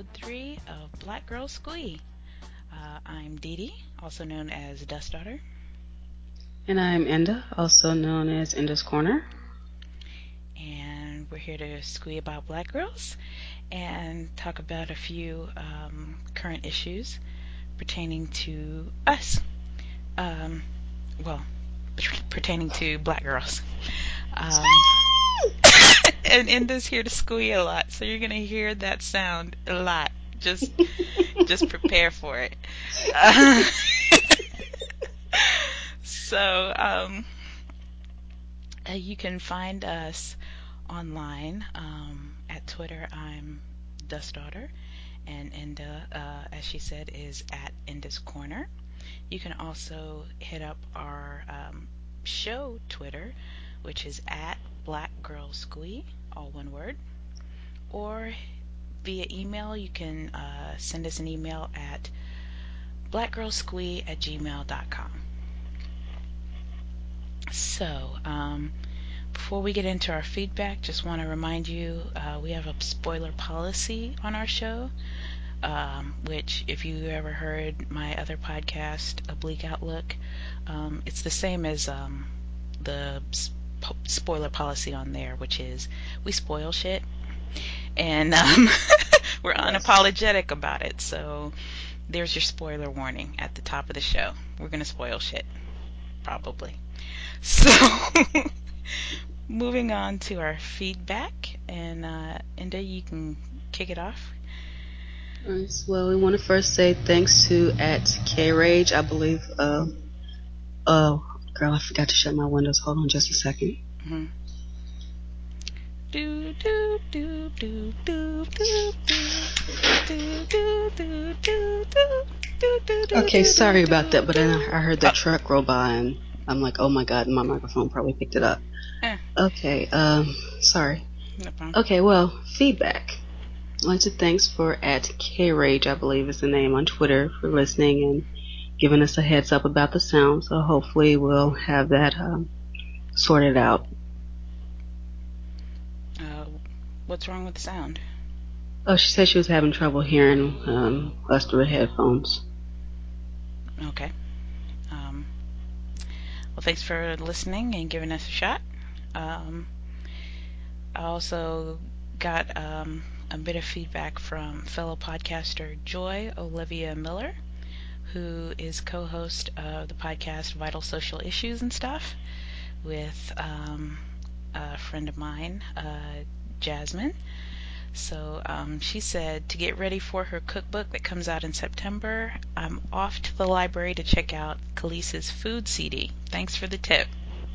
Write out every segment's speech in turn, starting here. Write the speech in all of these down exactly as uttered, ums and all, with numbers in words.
episode three of Black Girl Squee. Uh, I'm Dee Dee, also known as Dust Daughter. And I'm Enda, also known as Enda's Corner. And we're here to squee about black girls and talk about a few um, current issues pertaining to us. Um, well, pertaining to black girls. Um, and Enda's here to squee a lot, so you're gonna hear that sound a lot. Just, just prepare for it. Uh, so, um, uh, you can find us online um, at Twitter. I'm Dust Daughter, and Enda, uh, as she said, is at Enda's Corner. You can also hit up our um, show Twitter, which is at Black Girl Squee, all one word. Or via email, you can uh, send us an email at blackgirlsquee at gmail dot com. So, um, before we get into our feedback, just want to remind you uh, we have a spoiler policy on our show, um, which if you ever heard my other podcast, Oblique Outlook, um, it's the same as um, the sp- spoiler policy on there, which is we spoil shit. And um, we're unapologetic about it. So there's your spoiler warning at the top of the show. We're going to spoil shit, probably. So moving on to our feedback, and uh, Enda, you can kick it off. Alright, well, we want to first say thanks to at K-Rage, I believe. Uh, oh, girl, I forgot to shut my windows. Hold on just a second. Mm-hmm. Do do do do do do do do do do do. Okay, sorry about that, but then I heard the truck roll by, and I'm like, oh my god, my microphone probably picked it up. Eh, Okay, um, sorry. no problem. Okay, well, feedback. I'd like to thanks for at K-Rage, I believe is the name on Twitter, for listening and giving us a heads up about the sound. So hopefully we'll have that um, sorted out. Uh, what's wrong with the sound? Oh, she said she was having trouble hearing um, us through the headphones. Okay. Um, well, thanks for listening and giving us a shot. Um, I also got um, a bit of feedback from fellow podcaster Joy Olivia Miller, who is co-host of the podcast Vital Social Issues and Stuff with um, a friend of mine, uh, Jasmine. So um, she said to get ready for her cookbook that comes out in September, I'm off to the library to check out Khalees's food C D. Thanks for the tip.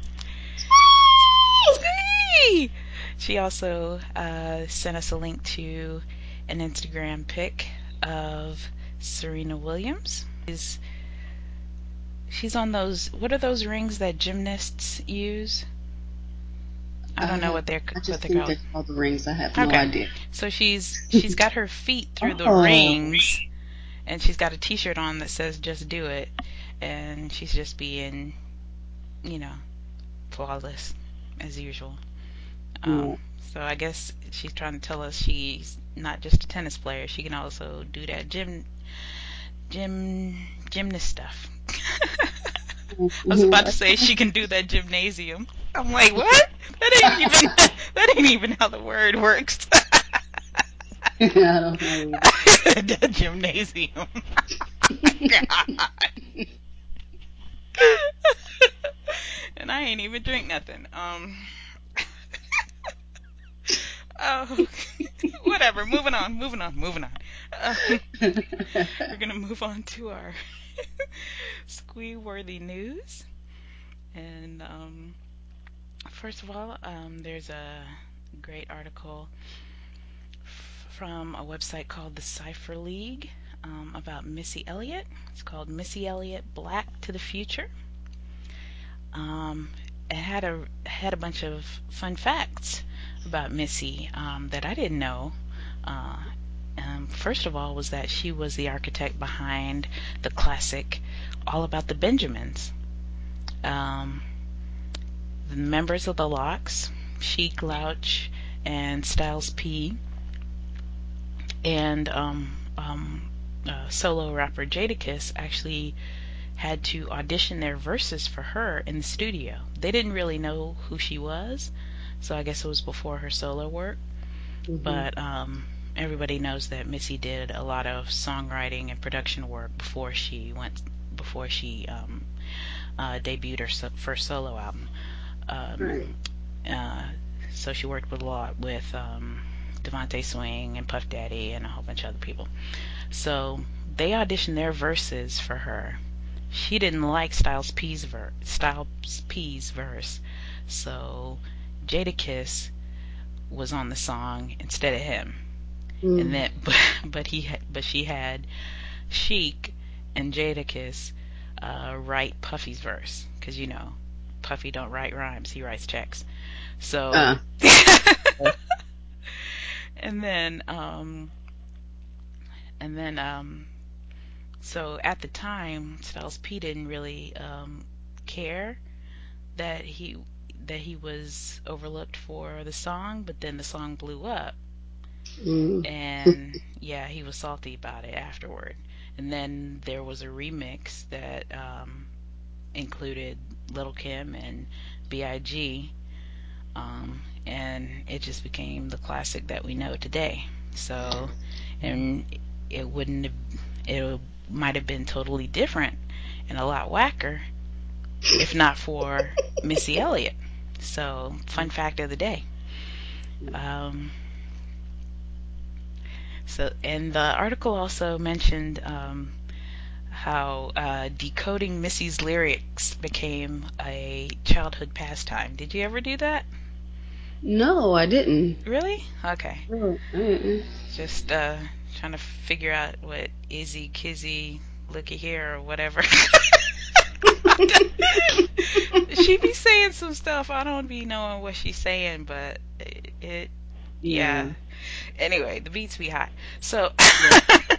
Squee! She also uh, sent us a link to an Instagram pic of Serena Williams. She's, she's on those, what are those rings that gymnasts use? I don't I know have. what they're I what just they're think called. they're called the rings. I have no Okay, idea. so she's she's got her feet through the Oh. rings, and she's got a T-shirt on that says "Just Do It," and she's just being, you know, flawless as usual. Um, so I guess she's trying to tell us she's not just a tennis player; she can also do that gym gym gymnast stuff. I was about to say she can do that gymnasium. I'm like, what? That ain't even that ain't even how the word works. I don't know. The gymnasium. God. And I ain't even drink nothing. Um. Oh, whatever. Moving on. Moving on. Moving on. Um, we're gonna move on to our squee-worthy news. And um, first of all, um, there's a great article f- from a website called the Cipher League um, about Missy Elliott. It's called Missy Elliott Black to the Future. Um, it had a had a bunch of fun facts about Missy um, that I didn't know. Uh, um, first of all, was that she was the architect behind the classic "All About the Benjamins." Um, the members of the Lox, Chic, Glouch, and Styles P, And um, um, uh, solo rapper Jadakiss actually had to audition their verses for her in the studio. They didn't really know who she was, so I guess it was before her solo work. Hmm. But um, everybody knows that Missy did a lot of songwriting and production work before she went before she um, uh, debuted her so- first solo album. Um, Right. uh, so she worked with a lot with um, Devontae Swing and Puff Daddy and a whole bunch of other people. So they auditioned their verses for her. She didn't like Styles P's ver- Styles P's verse, so Jadakiss was on the song instead of him. And Mm. then, but, but he had, but she had Chic and Jadakiss uh, write Puffy's verse, because you know Puffy don't write rhymes, he writes checks. So, Uh, and then, um, and then, um, so at the time, Styles P didn't really um, care that he that he was overlooked for the song, but then the song blew up, mm. and yeah, he was salty about it afterward. And then there was a remix that um, included Little Kim and B I G, um, and it just became the classic that we know today. So, and it wouldn't have, it might have been totally different and a lot whacker if not for Missy Elliott. So, fun fact of the day. Um, so, and the article also mentioned um, how uh, decoding Missy's lyrics became a childhood pastime. Did you ever do that? No, I didn't. Really? Okay. Oh, uh-uh. Just uh, trying to figure out what Izzy, Kizzy, looky here, or whatever. She be saying some stuff. I don't be knowing what she's saying, but it, it yeah. Yeah. Anyway, the beats be hot. So, Yeah.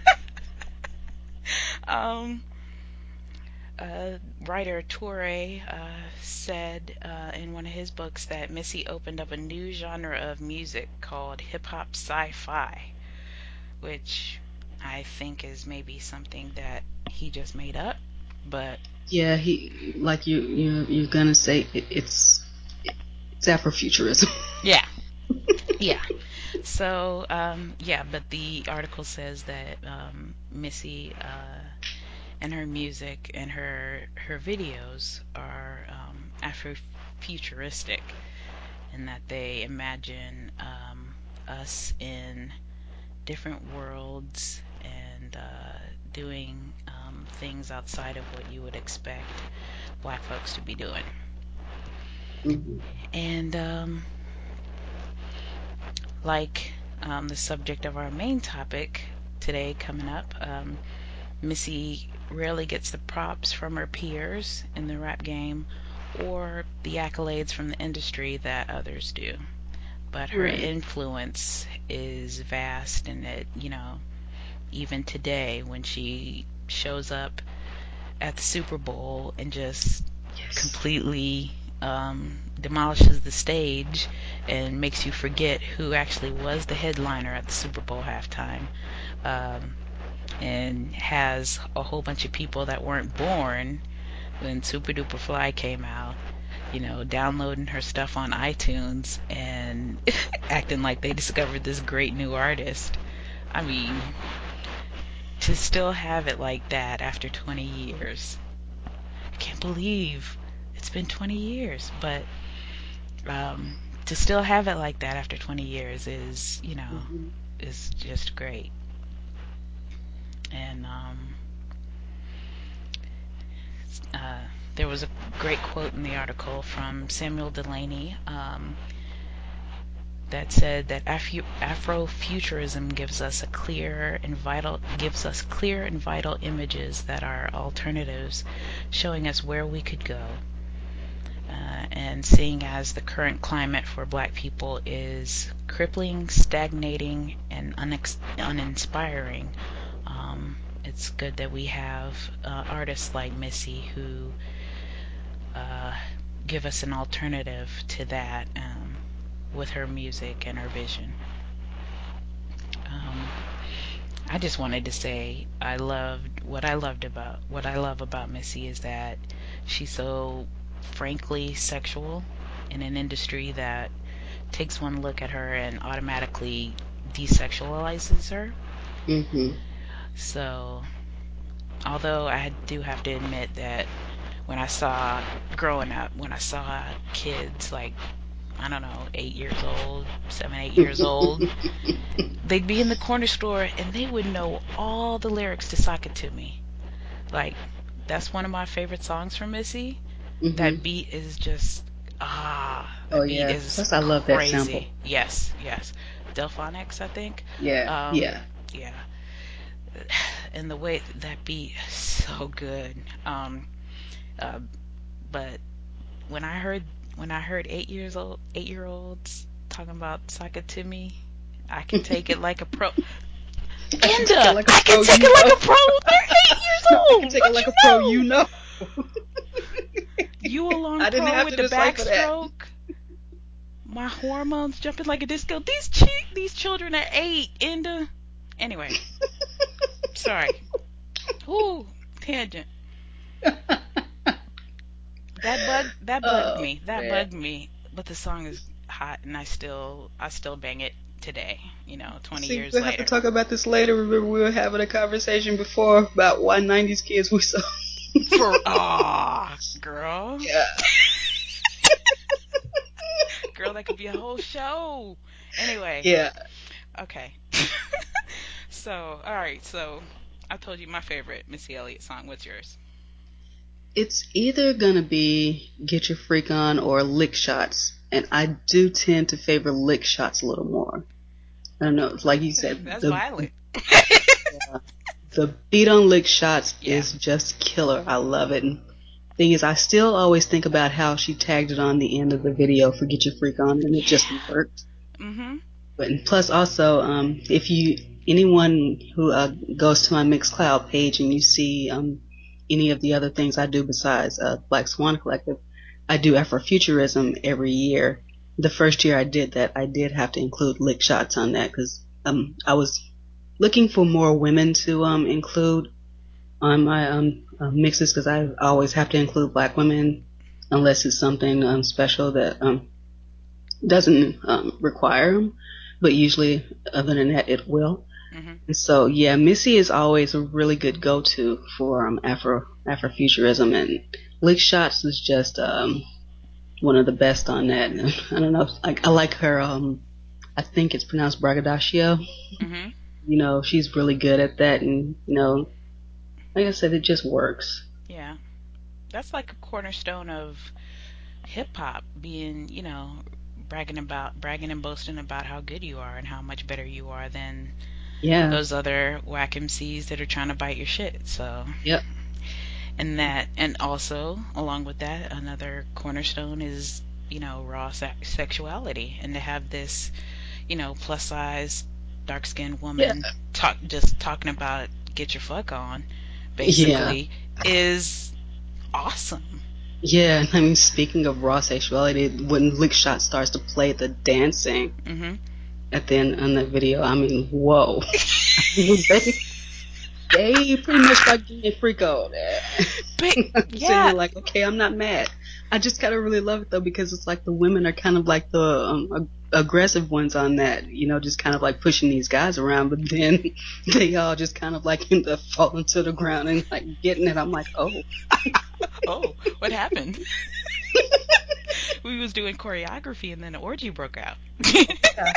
um, uh, writer Toure uh, said uh, in one of his books that Missy opened up a new genre of music called hip hop sci-fi, which I think is maybe something that he just made up, but Yeah, he like you you you're gonna say it, it's it's Afrofuturism. yeah, yeah. So, um, yeah, but the article says that um, Missy uh, and her music and her her videos are um, Afrofuturistic, and that they imagine um, us in different worlds and uh, doing um, things outside of what you would expect black folks to be doing. Hmm. And um, like um, the subject of our main topic today coming up, um, Missy rarely gets the props from her peers in the rap game or the accolades from the industry that others do. But her Right. influence is vast, and it, you know, even today when she shows up at the Super Bowl and just Yes. completely um, demolishes the stage and makes you forget who actually was the headliner at the Super Bowl halftime. Um, and has a whole bunch of people that weren't born when Super Duper Fly came out, you know, downloading her stuff on iTunes and acting like they discovered this great new artist. I mean, to still have it like that after twenty years. I can't believe it's been twenty years, but um, to still have it like that after twenty years is, you know, Hmm. is just great. And um, uh, there was a great quote in the article from Samuel Delaney um, that said that Afro- Afrofuturism gives us a clear and vital gives us clear and vital images that are alternatives, showing us where we could go. Uh, and seeing as the current climate for black people is crippling, stagnating, and unex- uninspiring, um, it's good that we have uh, artists like Missy who uh, give us an alternative to that um, with her music and her vision. Um, I just wanted to say I loved what I loved about what I love about Missy is that she's so frankly sexual in an industry that takes one look at her and automatically desexualizes her. Hmm. So, although I do have to admit that when I saw growing up, when I saw kids like I don't know, eight years old, seven, eight years old, they'd be in the corner store and they would know all the lyrics to Sock It To Me. Like, that's one of my favorite songs from Missy. That Hmm. beat is just, ah, Oh that beat yeah. is Plus, I love that sample. crazy. Yes, yes. Delphonics, I think. Yeah, Um, yeah. yeah. And the way that beat is so good. Um, uh, but when I heard when I heard eight years old eight year olds talking about Sock It To Me, I can take it like a pro. I can take it Kinda. like a I can pro, take you it know. like a pro. They're eight years No, I can old. take it Don't like you a pro, you know? know. You along I didn't pro have with to the decipher that. backstroke. My hormones jumping like a disco. These chi- these children are eight. And uh, anyway, sorry. Ooh, tangent. That bug that bugged Oh me. That man. bugged me. But the song is hot, and I still I still bang it today. You know, twenty See, years we'll have to later. talk about this later. Remember, we were having a conversation before about why nineties kids were so. For ah, girl, Yeah. girl, that could be a whole show. Anyway, Yeah. okay. So, all right. So, I told you my favorite Missy Elliott song. What's yours? It's either gonna be Get Your Freak On or Lick Shots. And I do tend to favor Lick Shots a little more. I don't know. It's like you said, That's the violent. uh, the beat on Lick Shots Yeah. is just killer. I love it. And thing is, I still always think about how she tagged it on the end of the video for Get Your Freak On, and it just Yeah. worked. Mhm. But plus, also, um, if you anyone who uh, goes to my Mixcloud page and you see um, any of the other things I do besides uh, Black Swan Collective, I do Afrofuturism every year. The first year I did that, I did have to include lick shots on that because um, I was looking for more women to um, include on my um, uh, mixes because I always have to include black women unless it's something um, special that um, doesn't um, require them. But usually, other than that, it will. Mhm. And so, yeah, Missy is always a really good go-to for um, Afro Afrofuturism, and Lick Shots is just um, one of the best on that. I don't know, I, I like her. Um, I think it's pronounced braggadocio. Mhm. You know, she's really good at that, and you know, like I said, it just works. Yeah. That's like a cornerstone of hip hop being, you know, bragging about bragging and boasting about how good you are and how much better you are than Yeah. those other whack M Cs that are trying to bite your shit. So, Yep. and that, and also along with that, another cornerstone is, you know, raw se- sexuality, and to have this, you know, plus size, dark skinned Yeah. woman talk just talking about get your fuck on, Yeah. basically, is awesome. Yeah. I mean, speaking of raw sexuality, when Lick Shot starts to play the dancing Hmm. at the end on the video, I mean, whoa. they, they pretty much start getting a freak out. But I'm sitting yeah, here like, okay, I'm not mad. I just kind of really love it though because it's like the women are kind of like the um, ag- aggressive ones on that, you know, just kind of like pushing these guys around, but then they all just kind of like end up falling to the ground and like getting it. I'm like, oh, oh, what happened? We was doing choreography and then an orgy broke out. yeah,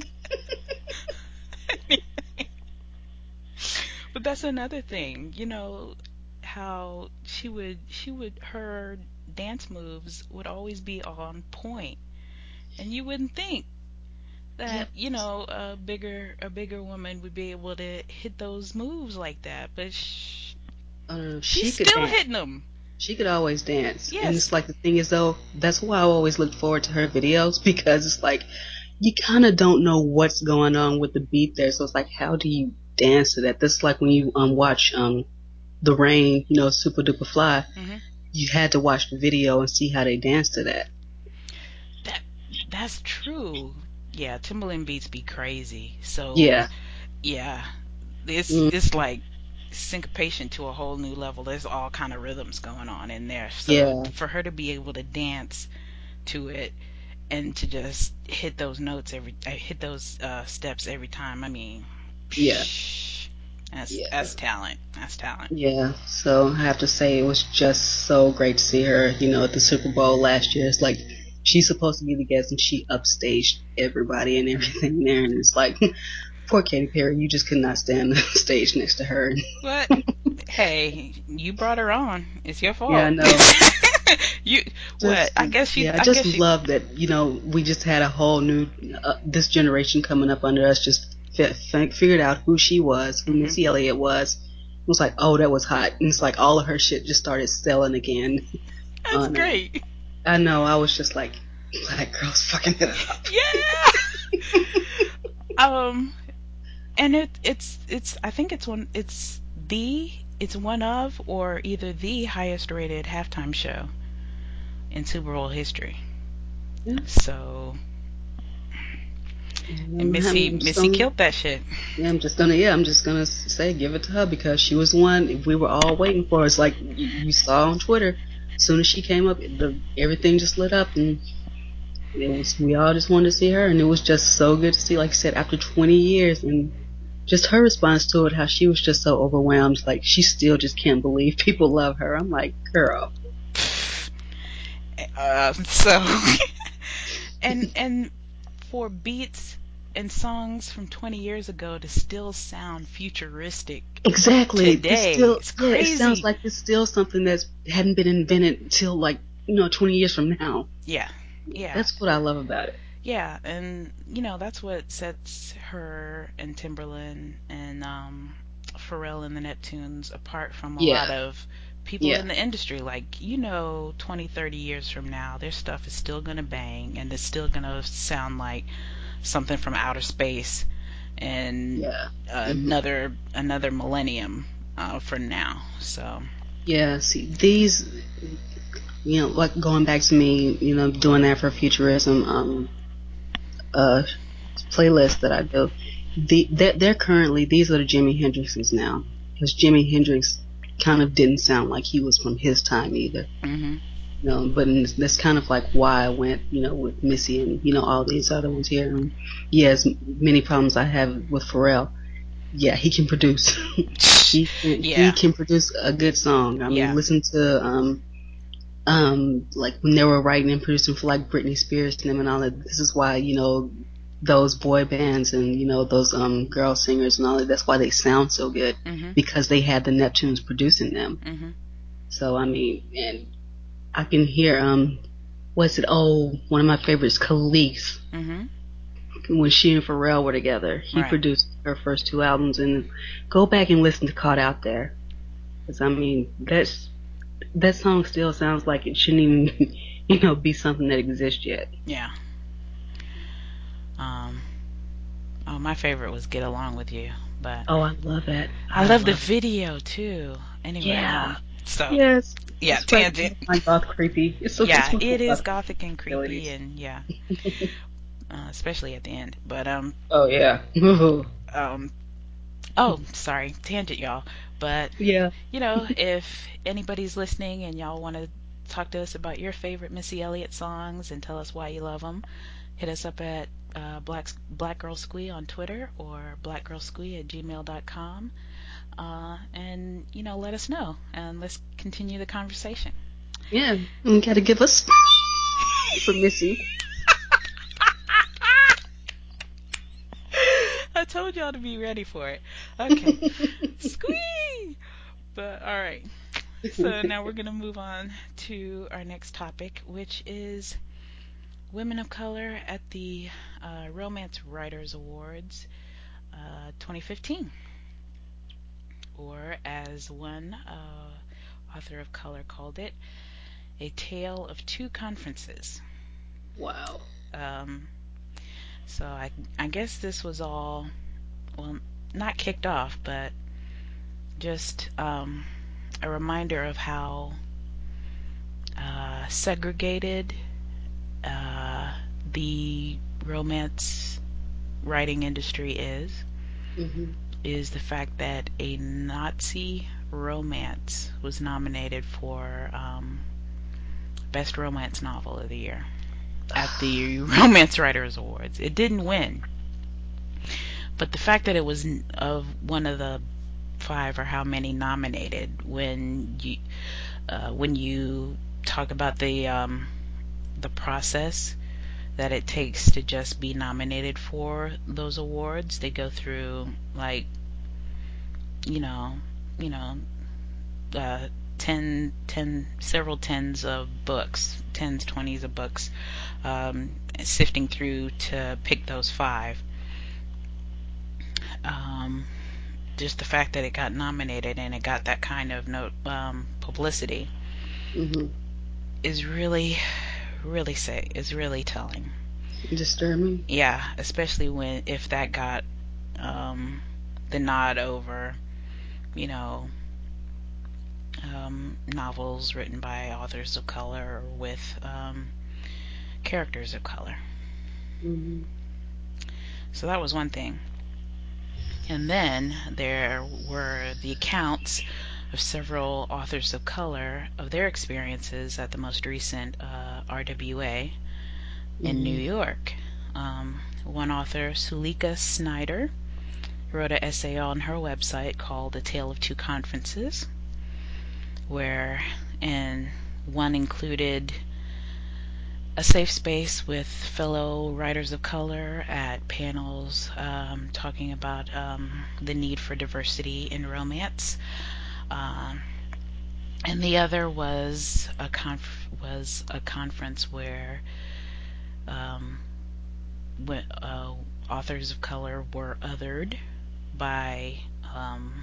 But that's another thing, you know, how she would she would her dance moves would always be on point, and you wouldn't think yeah. that, you know, a bigger a bigger woman would be able to hit those moves like that, but sh- Uh, she's she could still dance. hitting them. She could always dance, and Yes. it's like the thing is though, that's why I always look forward to her videos because it's like you kind of don't know what's going on with the beat there. So it's like, how do you dance to that? This is like when you um watch um The Rain, you know, Super Duper Fly. Mhm. You had to watch the video and see how they dance to that. That that's true. Yeah, Timberland beats be crazy. So Yeah, yeah, it's Mm, it's like syncopation to a whole new level. There's all kind of rhythms going on in there. So yeah, for her to be able to dance to it and to just hit those notes every uh, hit those uh, steps every time. I mean, yeah, psh, that's yeah. that's talent. That's talent. Yeah, so I have to say it was just so great to see her, you know, at the Super Bowl last year. It's like she's supposed to be the guest and she upstaged everybody and everything there. And it's like, poor Katy Perry, you just could not stand the stage next to her. But hey, you brought her on. It's your Yeah, I fault. know. you what? Just, I guess she. yeah, I I just guess she. love that, you know, we just had a whole new, uh, this generation coming up under us just fi- fi- figured out who she was, who Hmm. Missy Elliott was. It was like, oh, that was hot. And it's like all of her shit just started selling again That's on um, great. I know. I was just like, black girls fucking it up. Yeah. Um. And it it's it's I think it's one it's the it's one of or either the highest rated halftime show in Super Bowl history. Yeah. So and I'm, Missy I'm just Missy gonna, killed that shit. yeah, I'm just gonna, yeah, I'm just gonna say, give it to her because she was the one we were all waiting for. It's like you, you saw on Twitter, as soon as she came up, the everything just lit up, and it was we all just wanted to see her, and it was just so good to see. Like I said, after twenty years, and just her response to it, how she was just so overwhelmed, like she still just can't believe people love her. I'm like, girl, Uh, so and and for beats and songs from twenty years ago to still sound futuristic exactly. This today, still, it's yeah, it sounds crazy. like it's still something that's hadn't been invented until like you know twenty years from now. Yeah. Yeah. That's what I love about it. Yeah, and you know that's what sets her and Timberland and um, Pharrell and the Neptunes apart from a lot Yeah, of people yeah, in the industry. Like you know, twenty, thirty years from now, their stuff is still gonna bang and it's still gonna sound like something from outer space and yeah. Hmm. another another millennium uh, from now. So Yeah, see, these, you know, like going back to me, you know, doing Afrofuturism um, uh, playlist that I do, the they're, they're currently these are the Jimi Hendrixes now because Jimi Hendrix kind of didn't sound like he was from his time either. mhm, You know, but in, that's kind of like why I went, you know, with Missy and you know all these other ones here. And yeah, as many problems I have with Pharrell, yeah, he can produce. he can, he yeah, can produce a good song. I mean, yeah, listen to um um like when they were writing and producing for like Britney Spears and them and all that. This is why you know those boy bands and you know those um girl singers and all that. That's why they sound so good mhm, because they had the Neptunes producing them. mhm, So I mean, and I can hear um what's it? Oh, one of my favorites, Khalees. mhm, When she and Pharrell were together, he right. produced her first two albums. And go back and listen to Caught Out There, because I mean that's that song still sounds like it shouldn't even you know be something that exists yet. Yeah. Um, oh, my favorite was Get Along with You, but Oh, I love that. I I love the love it. video too. Anyway, Yeah. um, so Yes. yeah, It's right. tangent. My goth creepy. It's so Yeah, so it is goth gothic and creepy, abilities. and yeah, uh, especially at the end. But um, Oh yeah. um, oh, sorry, tangent, y'all. But Yeah. you know, if anybody's listening and y'all want to talk to us about your favorite Missy Elliott songs and tell us why you love them, hit us up at uh, Black Black Girl Squee on Twitter or blackgirlsquee at gmail dot com. Uh, and you know, let us know and let's continue the conversation. Yeah. You gotta give us for Missy. I told y'all to be ready for it. Okay, squee. But all right. So now we're gonna move on to our next topic, which is women of color at the uh, Romance Writers Awards uh, twenty fifteen, or as one uh, author of color called it, a tale of two conferences. Wow. Um, so I, I guess this was all, well, not kicked off, but just um, a reminder of how uh, segregated uh, the romance writing industry is. Hmm. is the fact that a Nazi romance was nominated for um, Best Romance Novel of the Year at the Romance Writers Awards. It didn't win, but the fact that it was of one of the five or how many nominated, when you uh, when you talk about the um, the process that it takes to just be nominated for those awards, they go through like you know you know uh, ten, ten, several tens of books, tens, twenties of books, um, sifting through to pick those five. Um, just the fact that it got nominated and it got that kind of no, um, publicity Mm-hmm. is really, really say is really telling. Disturbing. Yeah, especially when if that got um, the nod over, you know, um, novels written by authors of color or with um, characters of color. Mm-hmm. So that was one thing. And then there were the accounts of several authors of color of their experiences at the most recent uh, R W A in New Mm-hmm. York. Um, one author, Sulika Snyder, wrote an essay on her website called A Tale of Two Conferences, where and one included a safe space with fellow writers of color at panels um, talking about um, the need for diversity in romance. Um, and the other was a conf- was a conference where um, when, uh, authors of color were othered by um,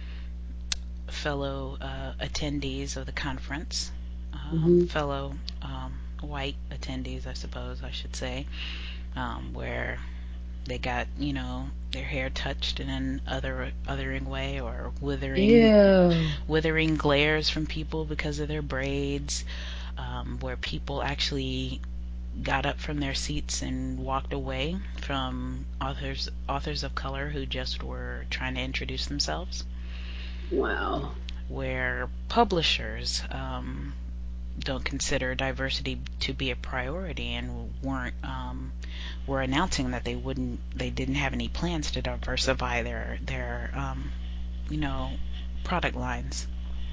fellow uh, attendees of the conference, um, Mm-hmm. fellow um, white attendees, I suppose I should say, um, where they got, you know, their hair touched in an other othering way, or withering Ew. withering glares from people because of their braids, um, where people actually got up from their seats and walked away from authors authors of color who just were trying to introduce themselves, Wow. where publishers um, don't consider diversity to be a priority and weren't um, were announcing that they wouldn't they didn't have any plans to diversify their their um, you know product lines.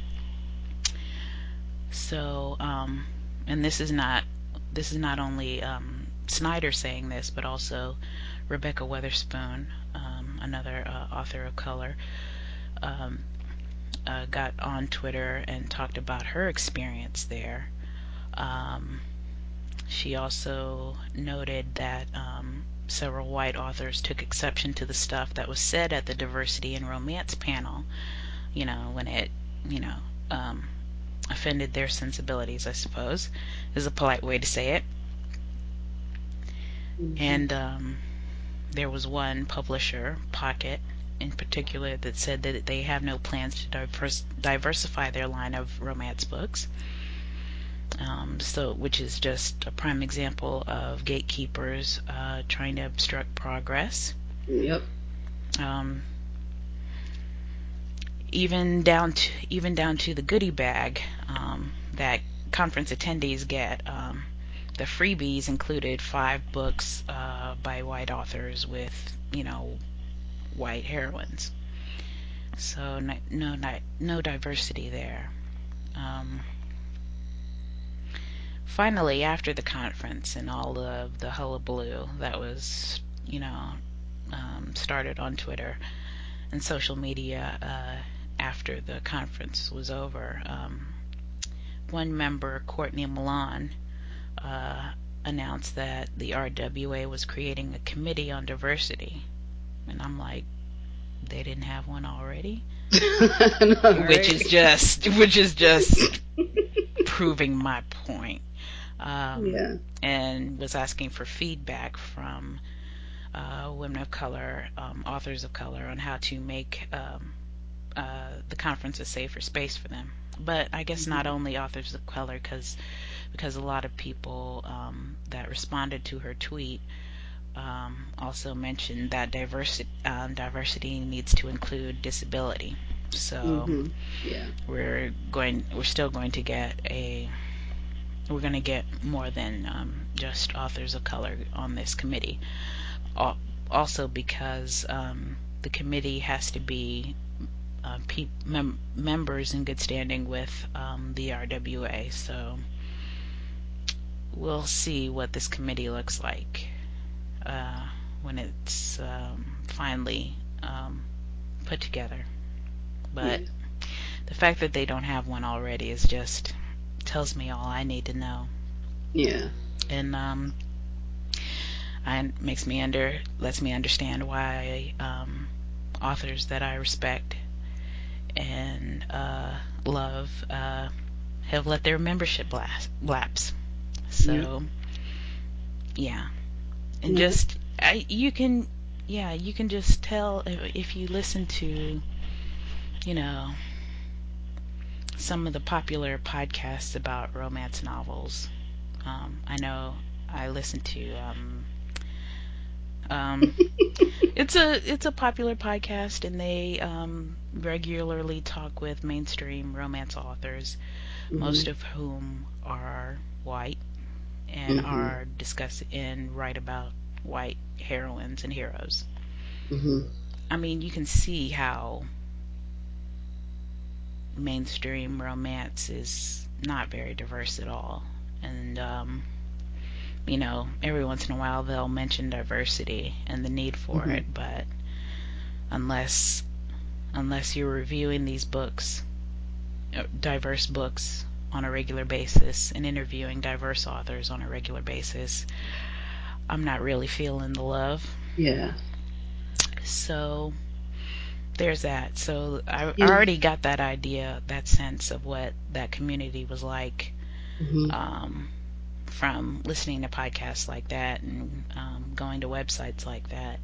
So um, and this is not this is not only um, Snyder saying this, but also Rebecca Weatherspoon, um, another uh, author of color, um, uh, got on Twitter and talked about her experience there. Um, she also noted that um, several white authors took exception to the stuff that was said at the diversity and romance panel, you know, when it, you know, um, offended their sensibilities, I suppose, is a polite way to say it. Mm-hmm. And um, there was one publisher, Pocket, in particular, that said that they have no plans to diverse, diversify their line of romance books. Um, so, which is just a prime example of gatekeepers uh, trying to obstruct progress. Yep. Um, even down to even down to the goodie bag um, that conference attendees get. Um, the freebies included five books uh, by white authors with, you know, white heroines. So no, no, not, no diversity there. Um, finally, after the conference and all of the hullabaloo that was, you know, um, started on Twitter and social media uh, after the conference was over, um, one member, Courtney Milan, uh, announced that the R W A was creating a committee on diversity. And I'm like, they didn't have one already? Which Right. is just, which is just proving my point. Um, Yeah. and was asking for feedback from uh, women of color, um, authors of color, on how to make um, uh, the conference a safer space for them. But I guess not Mm-hmm. only authors of color, because because a lot of people um, that responded to her tweet um, also mentioned that diversity um, diversity needs to include disability. So Mm-hmm. Yeah. we're going we're still going to get a we're going to get more than um, just authors of color on this committee. Also because um, the committee has to be uh, pe- mem- members in good standing with um, the R W A. So we'll see what this committee looks like uh, when it's um, finally um, put together. But Yeah. the fact that they don't have one already is just tells me all I need to know. Yeah. And um, and makes me under lets me understand why um, authors that I respect and uh, love uh, have let their membership blast, lapse. Yep. So yeah, and Yeah. just I you can yeah you can just tell if, if you listen to you know some of the popular podcasts about romance novels. Um, I know I listen to um, um, it's a it's a popular podcast, and they um, regularly talk with mainstream romance authors, Mm-hmm. most of whom are white and Mm-hmm. are discuss and write about white heroines and heroes. Mm-hmm. I mean, you can see how mainstream romance is not very diverse at all, and um, you know, every once in a while they'll mention diversity and the need for Mm-hmm. it, but unless unless you're reviewing these books, uh, diverse books on a regular basis and interviewing diverse authors on a regular basis, I'm not really feeling the love. Yeah. So there's that. So I Yeah. already got that idea, that sense of what that community was like Mm-hmm. um, from listening to podcasts like that and um, going to websites like that.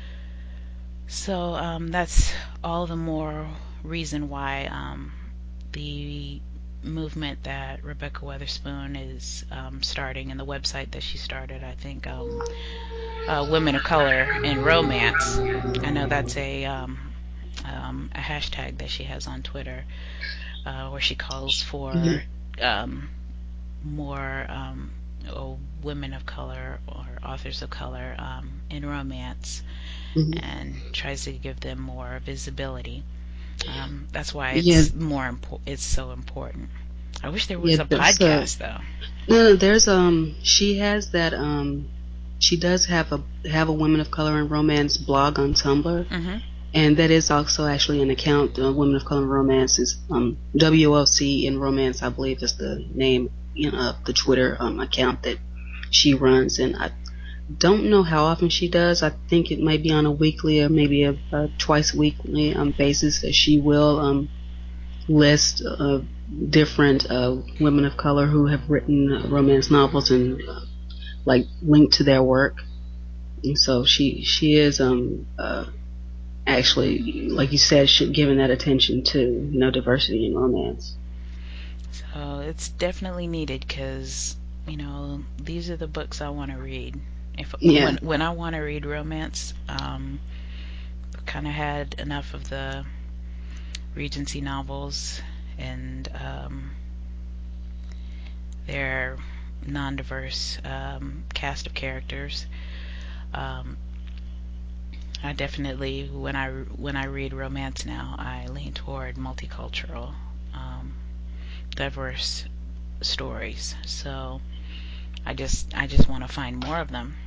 So um, that's all the more reason why um, the movement that Rebecca Weatherspoon is um, starting and the website that she started, I think, um, uh, Women of Color in Romance. I know that's a um, um, a hashtag that she has on Twitter, uh, where she calls for Mm-hmm. um, more um, oh, women of color or authors of color um, in romance, Mm-hmm. and tries to give them more visibility. Um, that's why Yeah. it's more impo- it's so important. I wish there Yeah. was a There's a podcast though. no, no. There's um. She has that um. She does have a have a women of color in romance blog on Tumblr, Mhm. and that is also actually an account. Uh, Women of Color in Romance is um W O C in Romance, I believe, is the name, you know, of the Twitter um account that she runs, and I don't know how often she does. I think it might be on a weekly or maybe a, a twice weekly um, basis that she will um, list uh, different uh, women of color who have written uh, romance novels and uh, like link to their work. And so she she is um uh, actually, like you said, she, giving that attention to, you know, diversity in romance. So it's definitely needed because you know these are the books I want to read. If Yeah. when when I want to read romance, um, kind of had enough of the Regency novels and um, their non-diverse um, cast of characters. Um, I definitely, when I when I read romance now, I lean toward multicultural, um, diverse stories. So I just I just want to find more of them.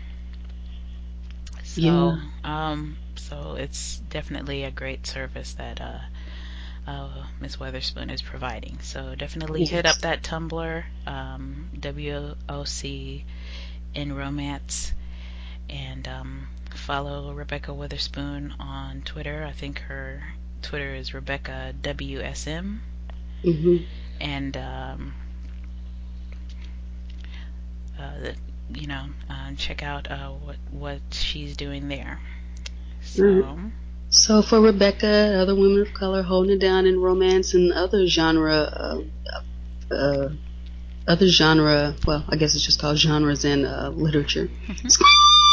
Yeah. So um, so it's definitely a great service that uh, uh, Miss Weatherspoon is providing. So definitely hit up Yes. that Tumblr, um, W O C in Romance, and um, follow Rebecca Weatherspoon on Twitter. I think her Twitter is Rebecca W S M, Mhm. and um, uh, you know, uh, check out uh, what what she's doing there. Right. So So for Rebecca, other women of color holding it down in romance and other genre, uh, uh, other genre. Well, I guess it's just called genres in uh, literature.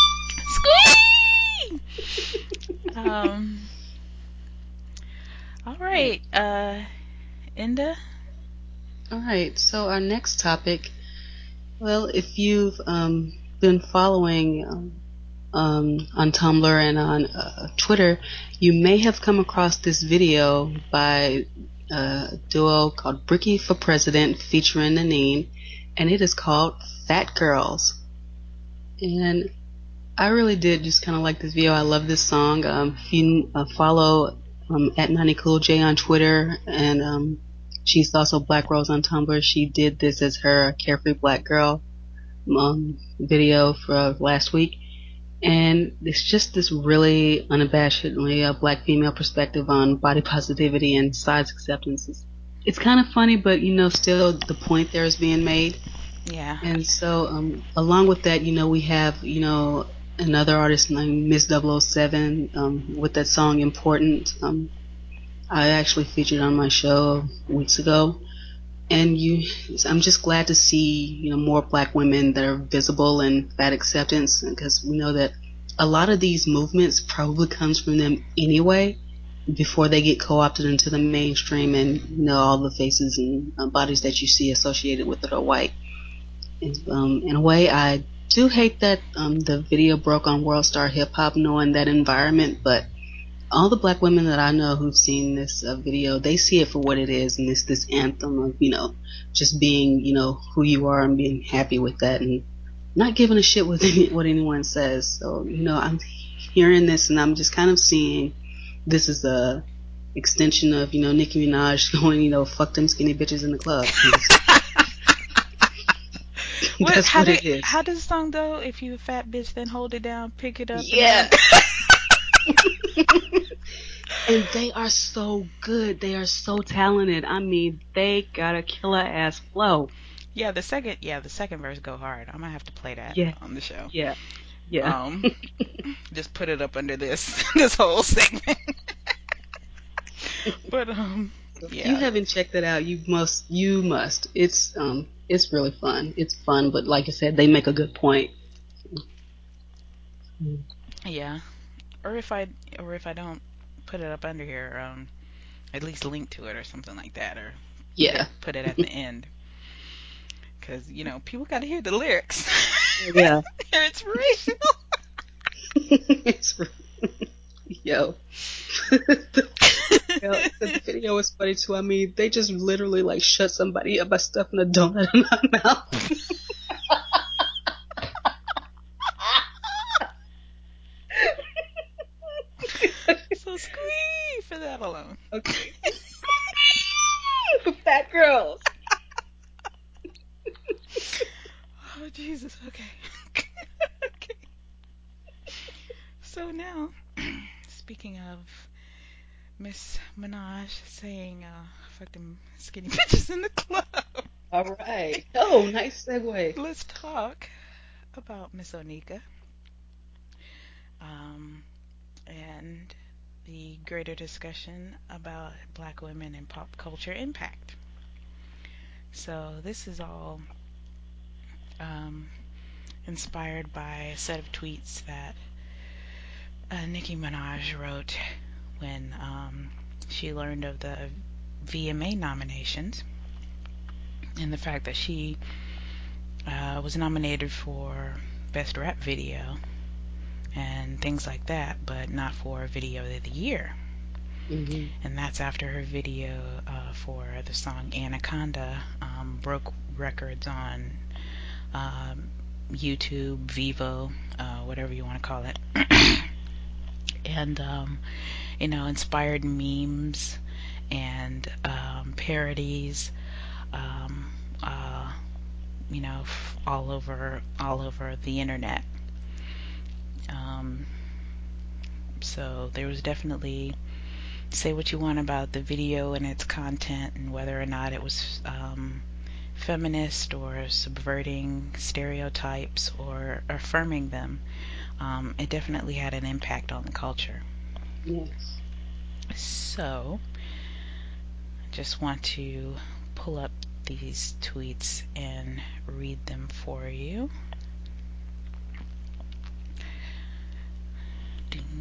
Squee! Um. All right. Uh, Inda. All right. So our next topic. Well, if you've um, been following um, um, on Tumblr and on uh, Twitter, you may have come across this video by uh, a duo called Bricky for President featuring Nanine, and it is called Fat Girls. And I really did just kind of like this video. I love this song. Um, if you uh, follow um, at Nani Cool J on Twitter, and um, she's also Black Rose on Tumblr, she did this as her Carefree Black Girl um, video for last week. And it's just this really unabashedly a black female perspective on body positivity and size acceptance. It's, it's kind of funny, but you know, still the point there is being made. Yeah. And so, um, along with that, you know, we have, you know, another artist named Miss double oh seven um, with that song Important. Um, I actually featured on my show weeks ago. And you, I'm just glad to see, you know, more black women that are visible in fat acceptance, because we know that a lot of these movements probably comes from them anyway, before they get co-opted into the mainstream, and you know all the faces and uh, bodies that you see associated with it are white. And, um, in a way, I do hate that um, the video broke on World Star Hip Hop, knowing that environment, but all the black women that I know who've seen this uh, video, they see it for what it is, and it's this anthem of, you know, just being, you know, who you are and being happy with that and not giving a shit with any, what anyone says. So, you know, I'm hearing this and I'm just kind of seeing this is a extension of, you know, Nicki Minaj going, you know, fuck them skinny bitches in the club. What? That's How what did it is. how does the song go? If you a fat bitch, then hold it down, pick it up, and Yeah. run. And they are so good. They are so talented. I mean, they got a killer ass flow. Yeah, the second yeah the second verse go hard. I'm gonna have to play that Yeah, on the show. yeah, yeah. Um, just put it up under this this whole segment. But um, So if you yeah, haven't checked it out, you must. You must. It's um, it's really fun. It's fun, but like I said, they make a good point. yeah. Or if I or if I don't put it up under here, um, at least link to it or something like that, or put it Yeah, put it at the end, because you know people got to hear the lyrics. yeah. They're inspirational. It's yo. the, yo, the video was funny too. I mean, they just literally like shut somebody up by stuffing a donut in my mouth. So squee for that alone. Okay. For fat girls. Oh Jesus. Okay. Okay. So now, speaking of Miss Minaj saying, uh, "Fuck them skinny bitches in the club," All right. Oh, nice segue. let's talk about Miss Onika, um, and the greater discussion about black women and pop culture impact. So this is all um, inspired by a set of tweets that uh, Nicki Minaj wrote when um, she learned of the V M A nominations and the fact that she uh, was nominated for Best Rap Video and things like that, but not for Video of the Year. Mm-hmm. And that's after her video uh, for the song Anaconda um, broke records on um, YouTube, Vivo, uh, whatever you want to call it. And, um, you know, inspired memes and um, parodies, um, uh, you know, f- all over all over the internet. Um, so there was definitely, say what you want about the video and its content and whether or not it was um, feminist or subverting stereotypes or affirming them. Um, it definitely had an impact on the culture. Yes. So, I just want to pull up these tweets and read them for you.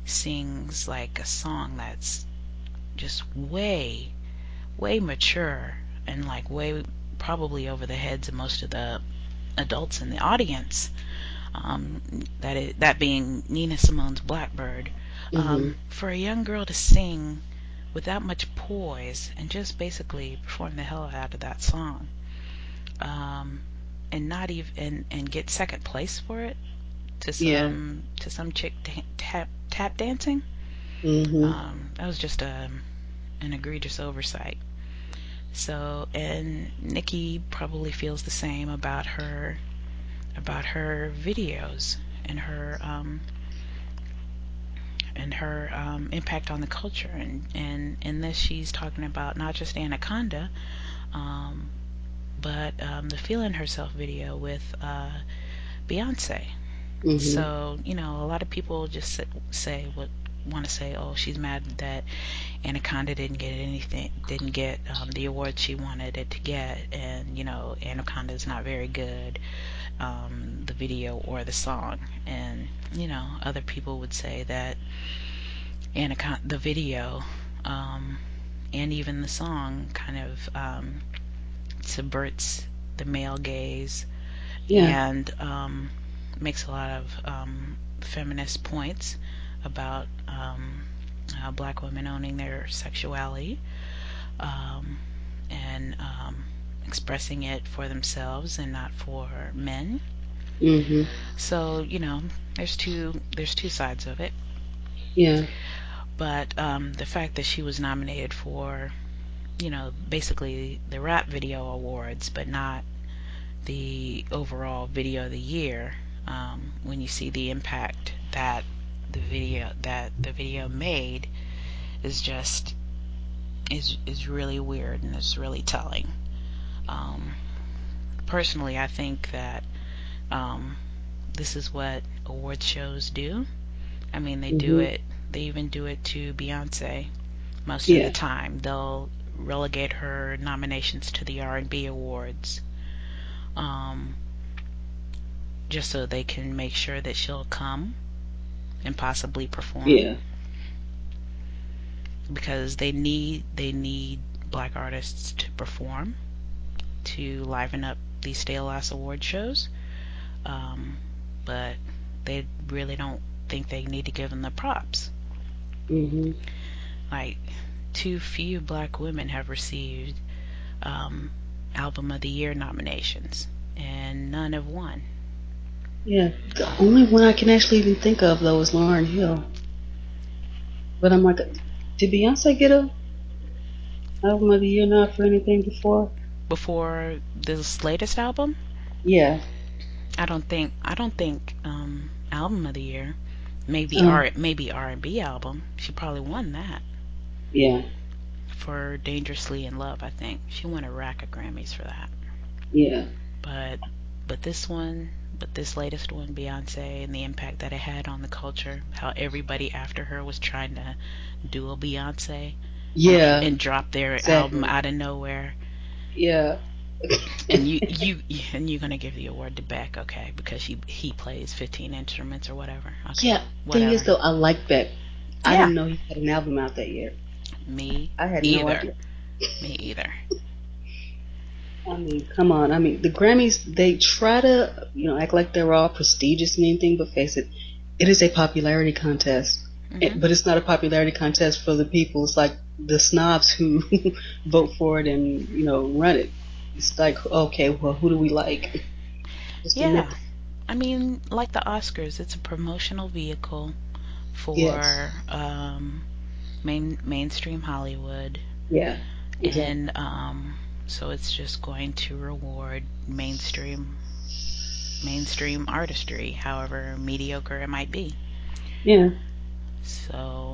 sings like a song that's just way, way mature and like way probably over the heads of most of the adults in the audience. Um, that is, that being Nina Simone's Blackbird. Mhm. Um, for a young girl to sing without much poise and just basically perform the hell out of that song, um, and not even and, and get second place for it to Yeah. some to some chick ta- tap tap dancing. Mhm. Um, that was just a an egregious oversight. So, and Nikki probably feels the same about her about her videos and her um, and her um, impact on the culture. And and in this, she's talking about not just Anaconda, um, but um, the Feeling Herself video with uh, Beyonce. Mhm. So, you know, a lot of people just say what want to say, oh, she's mad that Anaconda didn't get anything, didn't get um, the award she wanted it to get, and you know, Anaconda is not very good, um, the video or the song, and you know, other people would say that Anaconda, the video, um, and even the song, kind of um, subverts the male gaze Yeah. and um, makes a lot of um, feminist points about um, uh, black women owning their sexuality, um, and um, expressing it for themselves and not for men. Mhm. So you know, there's two there's two sides of it. Yeah. But um, the fact that she was nominated for, you know, basically the rap video awards, but not the overall video of the year, um, when you see the impact that the video that the video made, is just is is really weird, and it's really telling. Um, personally, I think that um, this is what award shows do. I mean, they do Mhm. it. They even do it to Beyonce most of the Yeah. time. They'll relegate her nominations to the R and B awards, um, just so they can make sure that she'll come and possibly perform, Yeah. because they need they need black artists to perform to liven up these Stay Last award shows. Um, but they really don't think they need to give them the props. Mhm. Like, too few black women have received um, Album of the Year nominations, and none have won. Yeah. The only one I can actually even think of though is Lauryn Hill. But I'm like, did Beyonce get a album of the year nod for anything before? Before this latest album, Yeah. I don't think I don't think um, Album of the Year. Maybe Oh. R maybe R and B album. She probably won that Yeah. for Dangerously in Love. I think she won a rack of Grammys for that. Yeah. But but this one, but this latest one, Beyonce, and the impact that it had on the culture, how everybody after her was trying to do a Beyonce and Yeah. and drop their album Exactly. out of nowhere. Yeah. And you you and you're gonna give the award to Beck, okay, because he he plays fifteen instruments or whatever. Okay, Yeah. Thing is whatever. though, I like Beck. I Yeah, didn't know he had an album out that year. me I had no either. idea. Me either. I mean, come on. I mean, the Grammys, they try to, you know, act like they're all prestigious and anything, but face it, it is a popularity contest. Mhm. It, but it's not a popularity contest for the people. It's like the snobs who vote for it and, you know, run it. It's like, okay, well, who do we like? Just admit Yeah. that. I mean, like the Oscars, it's a promotional vehicle Yes. for um, main mainstream Hollywood, Yeah. Exactly. and um, so it's just going to reward mainstream mainstream artistry, however mediocre it might be. Yeah. So,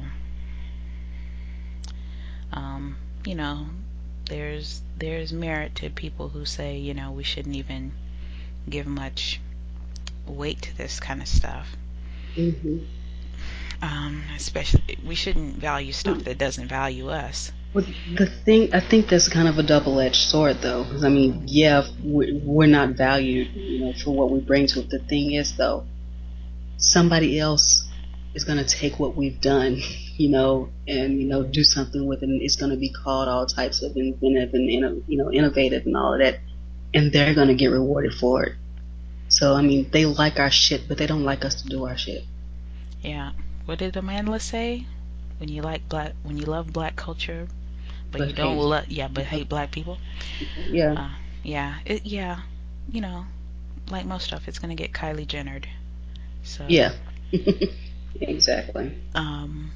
um, you know, there's there's merit to people who say, you know, we shouldn't even give much weight to this kind of stuff. Hmm. Um, especially, we shouldn't value stuff that doesn't value us. Well, the thing, I think that's kind of a double-edged sword, though, because I mean, yeah, we're, we're not valued, you know, for what we bring to it. The thing is, though, somebody else. is going to take what we've done, you know, and you know do something with it. And it's going to be called all types of inventive and you know innovative and all of that, and they're going to get rewarded for it. So I mean, they like our shit, but they don't like us to do our shit. Yeah. What did Amanda say? When you like black, when you love black culture, but, but you don't love, yeah, but hate black people. Yeah. Uh, yeah. It, yeah. You know, like most stuff, it's gonna get Kylie Jennered. So. Yeah. Exactly. Um.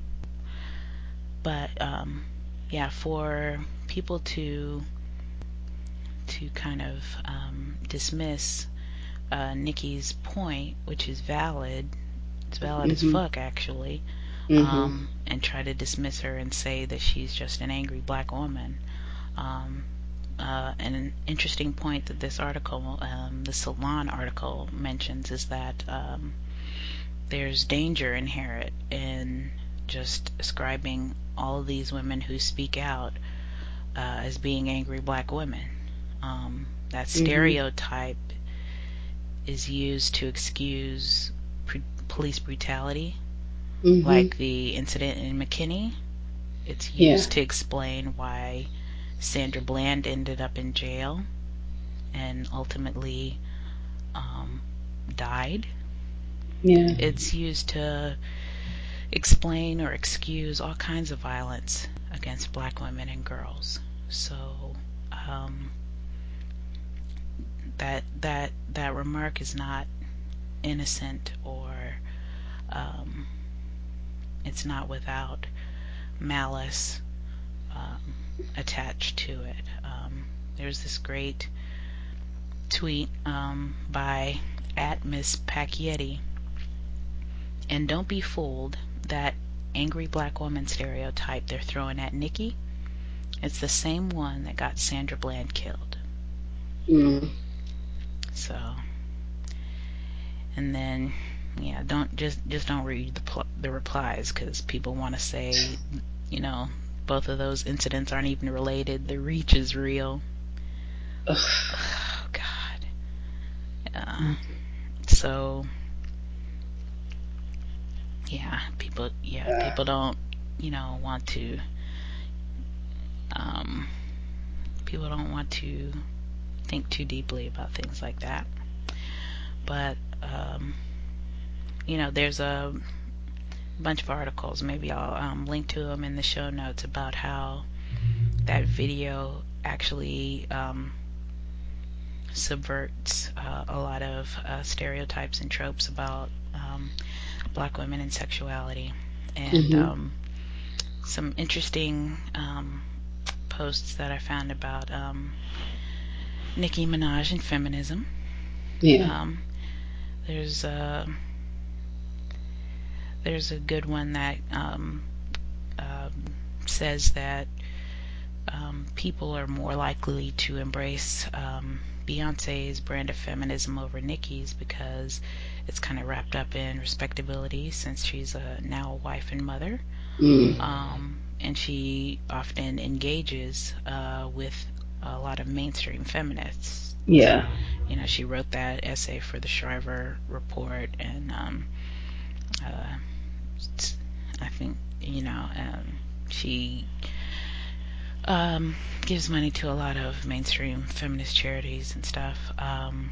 But um, yeah, for people to to kind of um, dismiss uh, Nikki's point, which is valid, it's valid mm-hmm. as fuck actually, mm-hmm. um, and try to dismiss her and say that she's just an angry black woman. Um, uh, and an interesting point that this article, um, the Salon article, mentions is that um, there's danger inherent in just ascribing all of these women who speak out uh, as being angry black women. Um, that stereotype mm-hmm. is used to excuse pre- police brutality, mm-hmm. like the incident in McKinney. It's used yeah. to explain why Sandra Bland ended up in jail and ultimately um, died. Yeah. It's used to explain or excuse all kinds of violence against black women and girls. So um, that that that remark is not innocent, or um, it's not without malice um, attached to it. Um, there's this great tweet um, by at Miss Pacchietti, and don't be fooled, that angry black woman stereotype they're throwing at Nikki, it's the same one that got Sandra Bland killed. Mm. So, and then yeah, don't just just don't read the pl- the replies, because people want to say, you know, both of those incidents aren't even related. The reach is real. Ugh. Oh God. Uh, mm. So yeah, people yeah, yeah people don't you know want to um people don't want to think too deeply about things like that. But um you know, there's a bunch of articles, maybe I'll um, link to them in the show notes, about how that video actually um, subverts uh, a lot of uh, stereotypes and tropes about um, black women and sexuality. And mm-hmm. um, some interesting um, posts that I found about um, Nicki Minaj and feminism. Yeah. Um, there's a there's a good one that um, uh, says that um, people are more likely to embrace um, Beyonce's brand of feminism over Nicki's because it's kind of wrapped up in respectability, since she's a, now a wife and mother. Mm. Um, and she often engages uh, with a lot of mainstream feminists. Yeah. You know, she wrote that essay for the Shriver Report, and um, uh, I think, you know, um, she um, gives money to a lot of mainstream feminist charities and stuff. Um,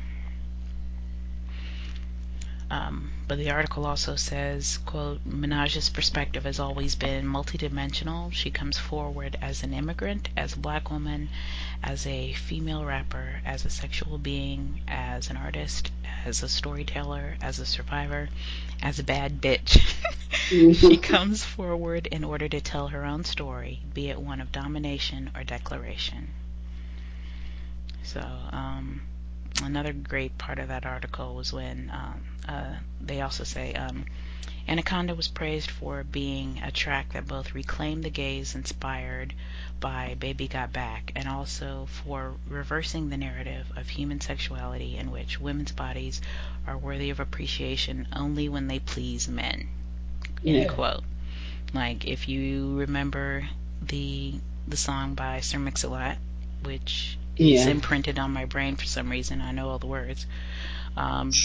um, but the article also says, quote, Minaj's perspective has always been multidimensional. She comes forward as an immigrant, as a black woman, as a female rapper, as a sexual being, as an artist, as a storyteller, as a survivor, as a bad bitch. She comes forward in order to tell her own story, be it one of domination or declaration. So, um, another great part of that article was when um, uh, they also say um, Anaconda was praised for being a track that both reclaimed the gaze inspired by Baby Got Back, and also for reversing the narrative of human sexuality in which women's bodies are worthy of appreciation only when they please men. End yeah. quote. Like, if you remember the the song by Sir Mix-a-Lot, which is yeah. imprinted on my brain for some reason, I know all the words. Um,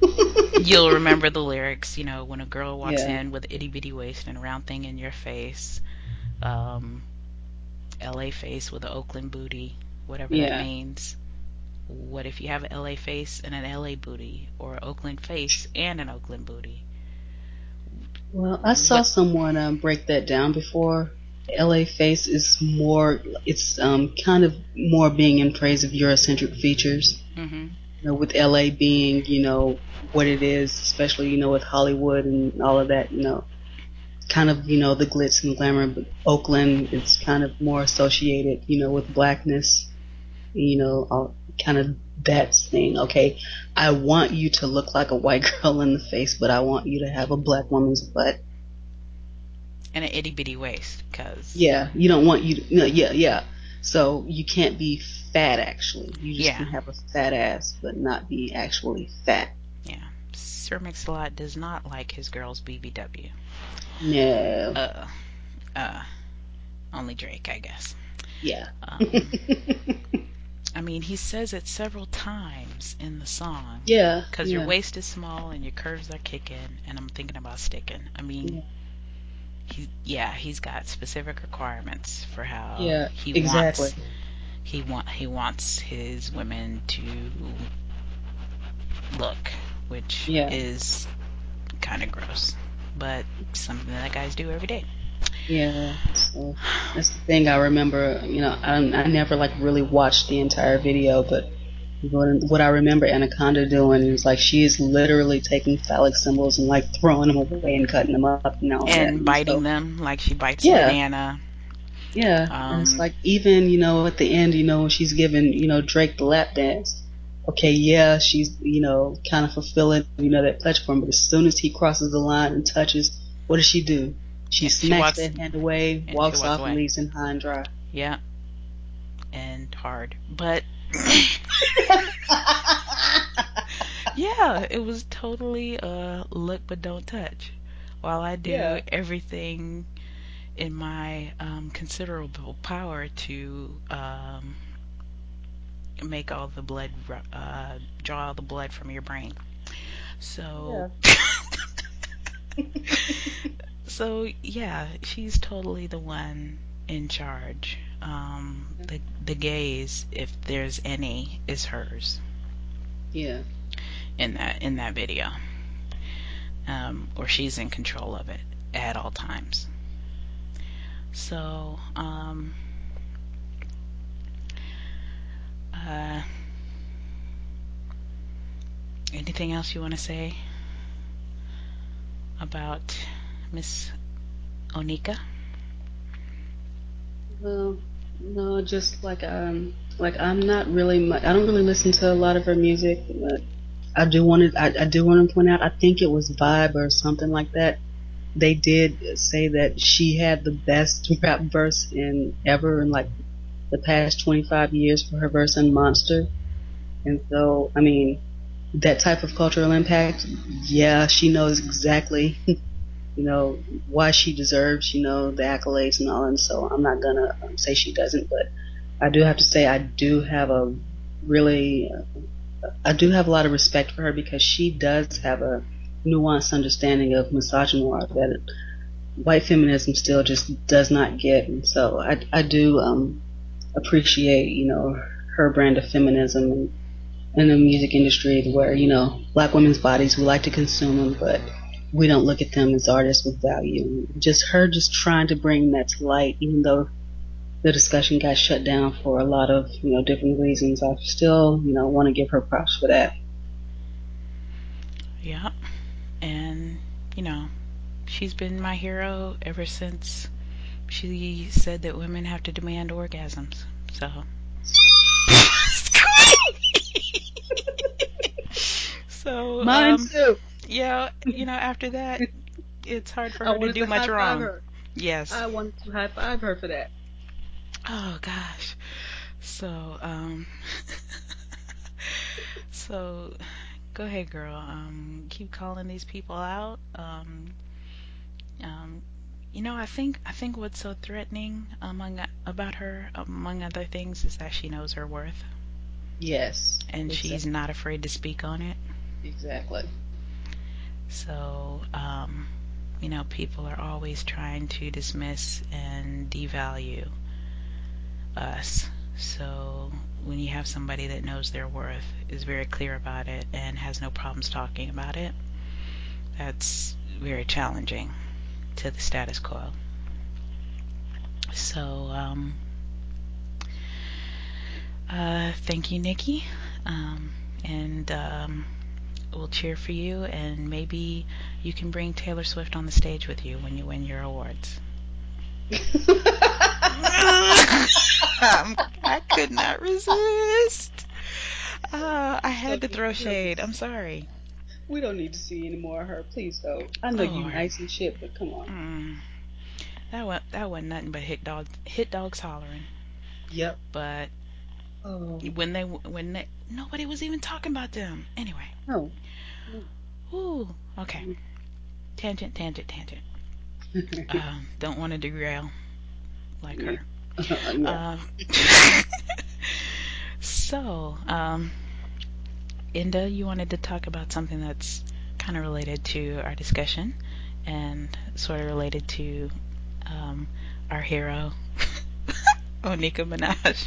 You'll remember the lyrics, you know, when a girl walks Yeah, in with itty bitty waist and a round thing in your face, um, L A face with an Oakland booty, whatever that yeah. means. What if you have an L A face and an L A booty, or an Oakland face and an Oakland booty? Well, I saw What? someone um, break that down before. L A face is more, it's um, kind of more being in praise of Eurocentric features. Hmm. You know, with L A being, you know, what it is, especially, you know, with Hollywood and all of that, you know, kind of, you know, the glitz and glamour. But Oakland, it's kind of more associated, you know, with blackness, you know, all, kind of that thing. Okay, I want you to look like a white girl in the face, but I want you to have a black woman's butt. And an itty bitty waist, cause Yeah, you don't want you to, no, yeah, yeah. So you can't be fat actually. You just yeah, can have a fat ass, but not be actually fat. yeah. Sir Mix-a-Lot does not like his girls B B W. No. Uh, uh, only Drake, I guess. Yeah. Um, I mean, he says it several times in the song. Yeah, Cause your yeah, waist is small and your curves are kicking, and I'm thinking about sticking. I mean, yeah, he, yeah, he's got specific requirements for how yeah, he exactly. wants he want he wants his women to look, which Yeah, is kind of gross, but something that guys do every day. yeah. So that's the thing I remember. You know, I, I never like really watched the entire video, but what, what I remember Anaconda doing is like she is literally taking phallic symbols and like throwing them away and cutting them up and all of that. And And biting so, them like she bites a yeah, banana. yeah. And it's Um, like even, you know, at the end, you know, when she's giving, you know, Drake the lap dance. Okay, yeah, she's, you know, kind of fulfilling, you know, that pledge for him. But as soon as he crosses the line and touches, what does she do? She yeah, she smacks walks that hand away, and she walks walks off, and away. leaves him high and dry. Yeah, and hard, but yeah, it was totally uh look but don't touch. While I do Yeah, everything in my um, considerable power to um, make all the blood, uh, draw all the blood from your brain. So, yeah, so yeah, she's totally the one in charge. Um, the the gaze, if there's any, is hers yeah. in that in that video, um, or she's in control of it at all times. So, um, uh, anything else you want to say about Miss Onika? Well, no, just like um, like I'm not really much. I don't really listen to a lot of her music. But I do want to. I, I do want to point out. I think it was Vibe or something like that. They did say that she had the best rap verse in ever in like the past twenty-five years for her verse in Monster. And so, I mean, that type of cultural impact, yeah, she knows exactly, you know, why she deserves, you know, the accolades and all. And so I'm not going to um, say she doesn't, but I do have to say I do have a really, uh, I do have a lot of respect for her because she does have a nuanced understanding of misogynoir that white feminism still just does not get. And so I, I do um, appreciate, you know, her brand of feminism and in the music industry where, you know, black women's bodies, we like to consume them, but we don't look at them as artists with value. Just her just trying to bring that to light, even though the discussion got shut down for a lot of, you know, different reasons. I still, you know, want to give her props for that. Yeah, and you know, she's been my hero ever since she said that women have to demand orgasms. So, so Mine um, too. yeah, you know, after that, it's hard for I her to wanted do to much high five wrong. her. Yes. I wanted to high five her for that. Oh gosh. So, um, so go ahead, girl. Um, keep calling these people out. Um, um, you know, I think I think what's so threatening among about her, among other things, is that she knows her worth Yes, and she's exactly. not afraid to speak on it. Exactly. So, um, you know, people are always trying to dismiss and devalue us. So, when you have somebody that knows their worth, is very clear about it, and has no problems talking about it, that's very challenging to the status quo. So, um, uh, thank you, Nikki. Um, and um, we'll cheer for you, and maybe you can bring Taylor Swift on the stage with you when you win your awards. um, I could not resist. Uh, I So had to we throw don't need shade. to I'm see. sorry. We don't need to see any more of her. Please don't. I know Oh you Lord. nice and shit, but come on. Mm, that was that wasn't nothing but hit dogs hit dogs hollering. Yep. But Oh when they when they nobody was even talking about them anyway. no. No. Ooh. Okay. Tangent. Tangent. Tangent. Yeah. Um, don't want to derail like her. Yeah. Um. so, um, Inda, you wanted to talk about something that's kind of related to our discussion and sort of related to um, our hero, Onika Minaj.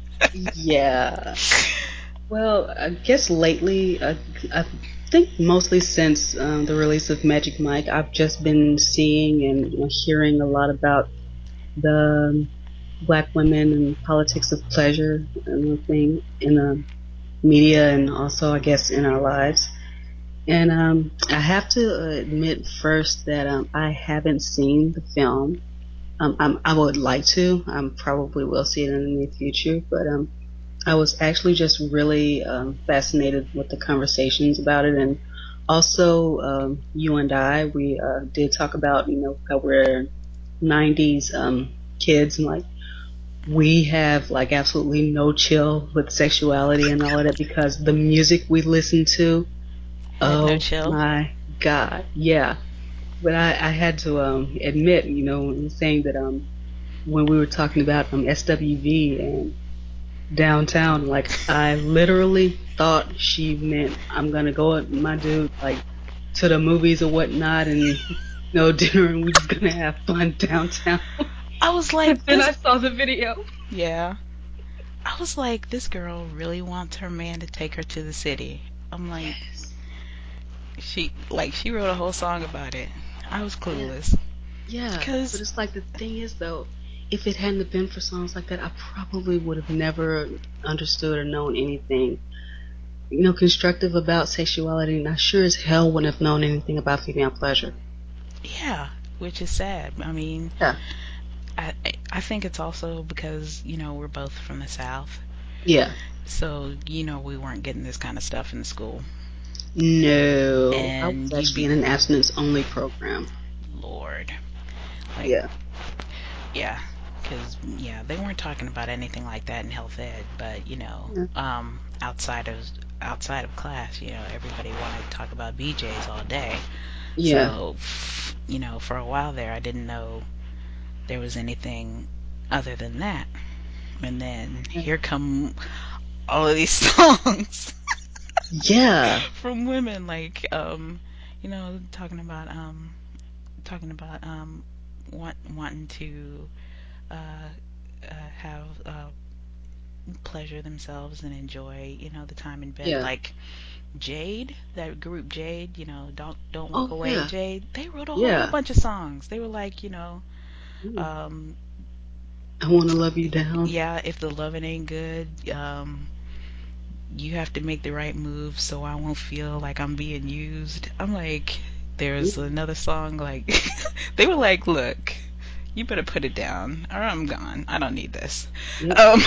Yeah. Well, I guess lately, I, I think mostly since um, the release of Magic Mike, I've just been seeing and you know, hearing a lot about the um, black women and politics of pleasure and the thing in the media and also, I guess, in our lives. And um, I have to admit first that um, I haven't seen the film. Um, I'm, I would like to. I probably will see it in the near future, but um, I was actually just really um, fascinated with the conversations about it, and also um, you and I, we uh, did talk about you know how we're nineties um, kids and like we have like absolutely no chill with sexuality and all of that because the music we listen to. Had no Oh chill. my God, yeah. But I, I had to um, admit, you know, saying that um, when we were talking about um, S W V and downtown. Like I literally thought she meant I'm gonna go with my dude like to the movies or whatnot and no dinner and we're just gonna have fun downtown. I was But like, then I this. saw the video. Yeah. I was like, this girl really wants her man to take her to the city. I'm like, Yes. she like she wrote a whole song about it. I was Yeah. clueless Yeah. But because it's like the thing is though, if it hadn't have been for songs like that, I probably would have never understood or known anything, you know, constructive about sexuality and I sure as hell wouldn't have known anything about female pleasure. yeah, which is sad. I mean, Yeah. I I think it's also because you know we're both from the South, Yeah. so you know we weren't getting this kind of stuff in school, No, I was and you'd actually be in an abstinence only program. Lord, like Yeah. yeah, because yeah, they weren't talking about anything like that in health ed, but you know, Yeah. um, outside of outside of class, you know, everybody wanted to talk about B Js all day. Yeah. So, you know, for a while there, I didn't know there was anything other than that. And then Yeah. here come all of these songs Yeah. from women, like, um, you know, talking about, um, talking about, um, want, wanting to, uh, uh, have, uh, pleasure themselves and enjoy, you know, the time in bed. Yeah. Like Jade, that group Jade, you know, don't don't walk Oh away, yeah. Jade. They wrote a whole Yeah. bunch of songs. They were like, you know, Mm. um, I want to love you down. yeah, if the loving ain't good, um, you have to make the right move so I won't feel like I'm being used. I'm like, there's Mm. another song like they were like, look, you better put it down or I'm gone. I don't need this. Yep. Um,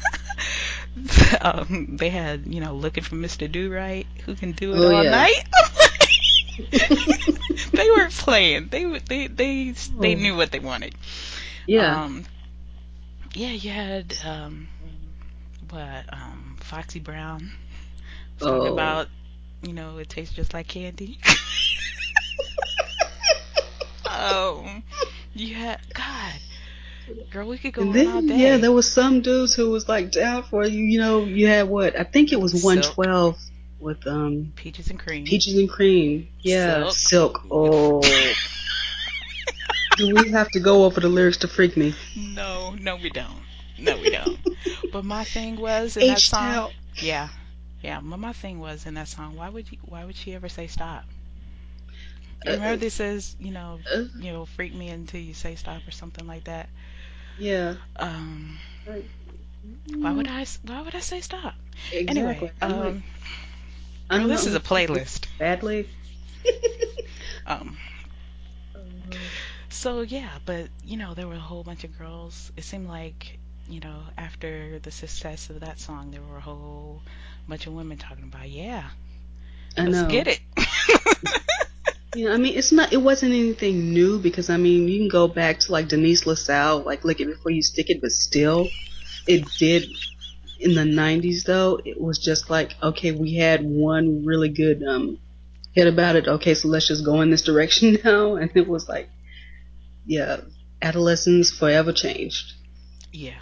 um they had, you know, looking for Mister Do Right, who can do it Oh all yeah. night. They weren't playing. They they they they Oh knew what they wanted. yeah. Um, yeah, you had um, what um, Foxy Brown was talking Oh. about. You know, it tastes just like candy. um, you had God, girl, we could go And on all then yeah, day. there was some dudes who was like down for you. You know, you had what? I think it was Silk, one twelve. with um Peaches and Cream. Peaches and Cream. Yeah, Silk. Silk. Oh, do we have to go over the lyrics to Freak Me? No, no, we don't. No, we don't. But my thing was in that H song, Town. yeah, yeah. But my thing was in that song, why would you, why would she ever say stop? You Uh, remember this says, you know, uh, you know, freak me until you say stop or something like that. yeah. Um, Like, why would mm, I, why would I say stop? exactly. Anyway, I'm like, um, girl, I'm this not is a gonna take this playlist. badly. Um, Uh, so yeah, but you know, there were a whole bunch of girls. It seemed like, you know, after the success of that song, there were a whole bunch of women talking about, yeah, I let's get know. it. Yeah, I mean, it's not. It wasn't anything new because I mean, you can go back to like Denise LaSalle, like "Lick It Before You Stick It," but still, it did in the nineties. Though it was just like, okay, we had one really good um hit about it. Okay, so let's just go in this direction now, and it was like, yeah, adolescence forever changed. Yeah.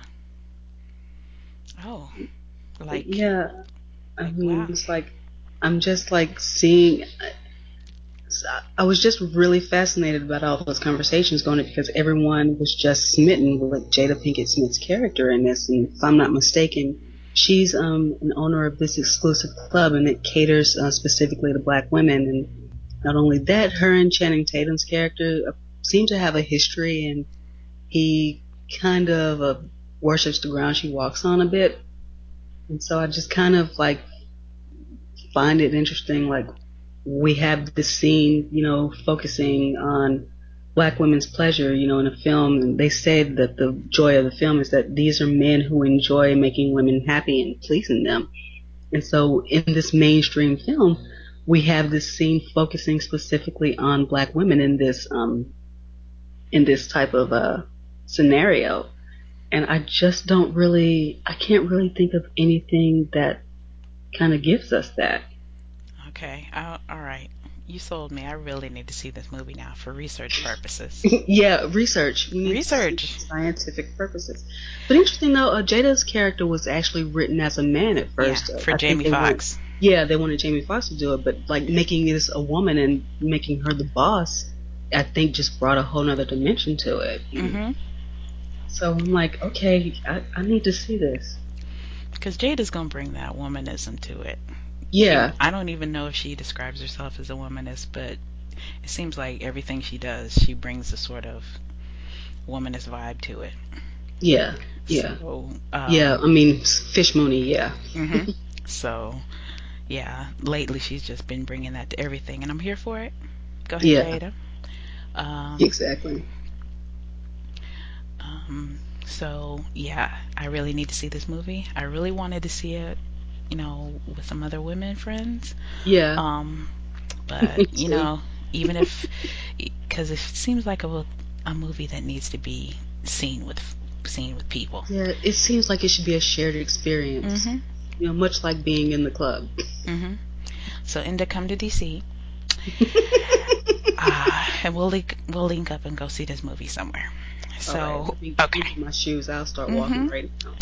Oh, But like, yeah, I like mean, wow. it's like I'm just like seeing. I was just really fascinated about all those conversations going on because everyone was just smitten with Jada Pinkett Smith's character in this. And if I'm not mistaken, she's um, an owner of this exclusive club and it caters uh, specifically to black women. And not only that, her and Channing Tatum's character uh, seem to have a history, and he kind of uh, worships the ground she walks on a bit. And so I just kind of like find it interesting, like we have this scene, you know, focusing on black women's pleasure, you know, in a film, and they say that the joy of the film is that these are men who enjoy making women happy and pleasing them. And so in this mainstream film, we have this scene focusing specifically on black women in this um in this type of uh scenario. And I just don't really I can't really think of anything that kind of gives us that. Okay. Uh, all right. You sold me. I really need to see this movie now for research purposes. Yeah, research. We need to see for Research. scientific purposes. But interesting though, uh, Jada's character was actually written as a man at Yeah, first. Uh, for I think Jamie they wanted, Foxx. yeah, they wanted Jamie Foxx to do it, but like making this a woman and making her the boss, I think just brought a whole nother dimension to it. And Mm-hmm. so I'm like, okay, I, I need to see this. Because Jada's gonna bring that womanism to it. She, Yeah, I don't even know if she describes herself as a womanist, but it seems like everything she does, she brings a sort of womanist vibe to it. yeah, yeah, So, yeah. um, I mean, Fish Mooney, yeah, hmm so yeah, lately she's just been bringing that to everything, and I'm here for it. Go ahead, yeah, Jada. Um, exactly. um, so yeah, I really need to see this movie. I really wanted to see it, you know, with some other women friends. Yeah, Um, but me you too. know, even if, because it seems like a a movie that needs to be seen with seen with people. Yeah, it seems like it should be a shared experience. Mhm. You know, much like being in the club. Mhm. So Inda, come to D C. Uh, and we'll link we'll link up and go see this movie somewhere. All right, So let me let me okay. get my shoes. I'll start walking Mhm. right now.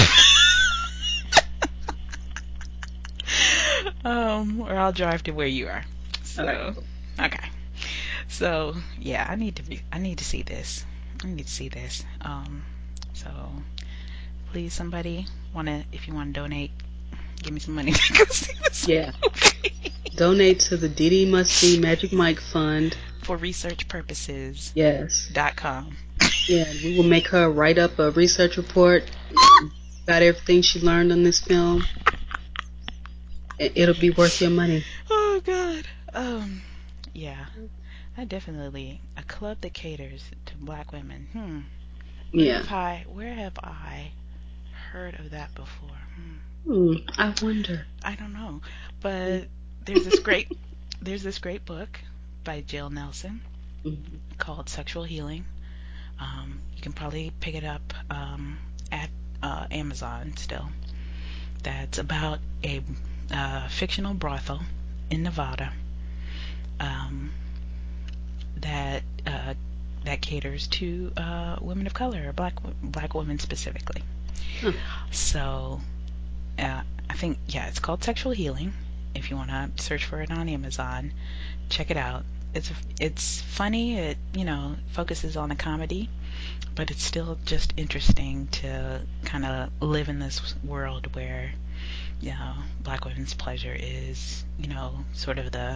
um, or I'll drive to where you are. All right, So cool. okay. So yeah, I need to be I need to see this. I need to see this. Um, so please, somebody wanna if you want to donate, give me some money to go see this Yeah, movie donate to the Diddy Must See Magic Mike Fund. for research purposes. Yes. Dot com. Yeah, we will make her write up a research report about everything she learned on this film. It- It'll be worth your money. Oh God. Um. Yeah. I definitely a club that caters to black women. Hmm. Where Yeah. have I where have I heard of that before? Hmm. Hmm, I wonder. I don't know. But there's this great there's this great book by Jill Nelson Mhm. called Sexual Healing. Um, you can probably pick it up um, at uh, Amazon still. That's about a uh, fictional brothel in Nevada um, that uh, that caters to uh, women of color, black black women specifically. Huh. So uh, I think yeah, it's called Sexual Healing, if you want to search for it on Amazon, check it out. It's it's funny. It you know focuses on the comedy, but it's still just interesting to kind of live in this world where you know black women's pleasure is you know sort of the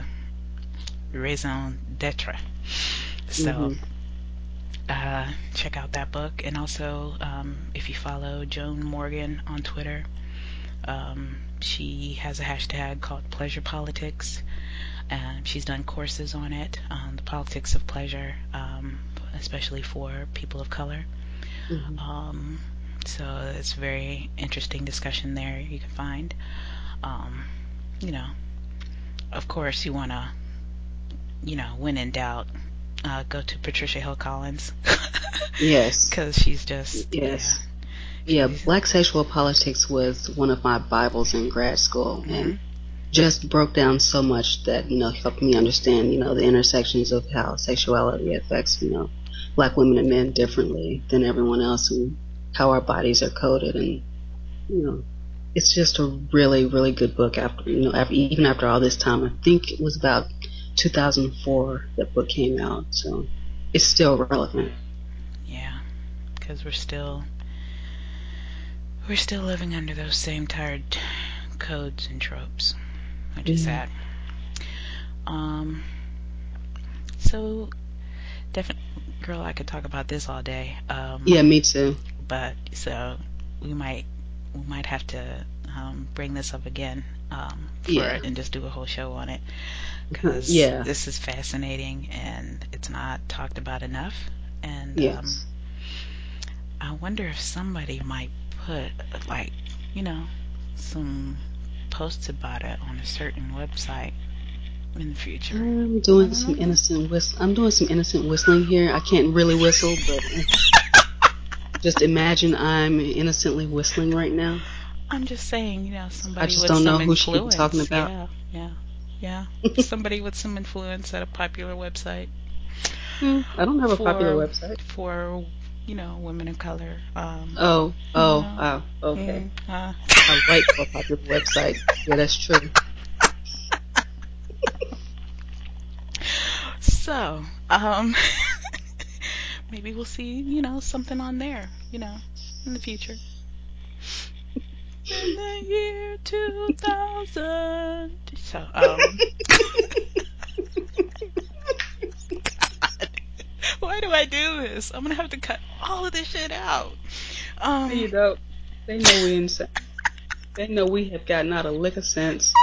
raison d'être. So Mhm. uh, check out that book, and also um, if you follow Joan Morgan on Twitter, um, she has a hashtag called Pleasure Politics. Um, she's done courses on it, um, the politics of pleasure, um, especially for people of color. Mhm. Um, so it's a very interesting discussion there you can find. Um, you know, of course, you want to, you know, when in doubt, uh, go to Patricia Hill Collins Yes. because she's just, yeah, Yes. Yeah. she's, Black Sexual Politics was one of my Bibles in grad school, mm-hmm, and just broke down so much that you know helped me understand you know the intersections of how sexuality affects you know black women and men differently than everyone else, and how our bodies are coded, and you know it's just a really really good book. After you know after, even after all this time, I think it was about two thousand four that book came out, so it's still relevant. yeah, because we're still, we're still living under those same tired codes and tropes, which is Yeah. sad. Um, so definitely, girl, I could talk about this all day. Um, Yeah, me too. but so we might we might have to um, bring this up again um, for Yeah. it and just do a whole show on it because Yeah. this is fascinating and it's not talked about enough. And um, Yes. I wonder if somebody might put like you know some posts about it on a certain website in the future. I'm I doing don't some know. innocent whist- I'm doing some innocent whistling here. I can't really whistle, but just imagine I'm innocently whistling right now. I'm just saying, you know, I somebody just with don't some know who she could be talking influence. about. Yeah, yeah, yeah. Somebody with some influence at a popular website Hmm, I don't have a popular for website. for you know women of color. Um, Oh, you oh, know, oh, okay. mm, uh. I write for a popular website. Yeah, that's true. So, um, maybe we'll see, you know, something on there, you know, in the future. In the year two thousand. So, um, God, why do I do this? I'm gonna have to cut all of this shit out. Um, You know, they know we insane. They know we have got not a lick of sense.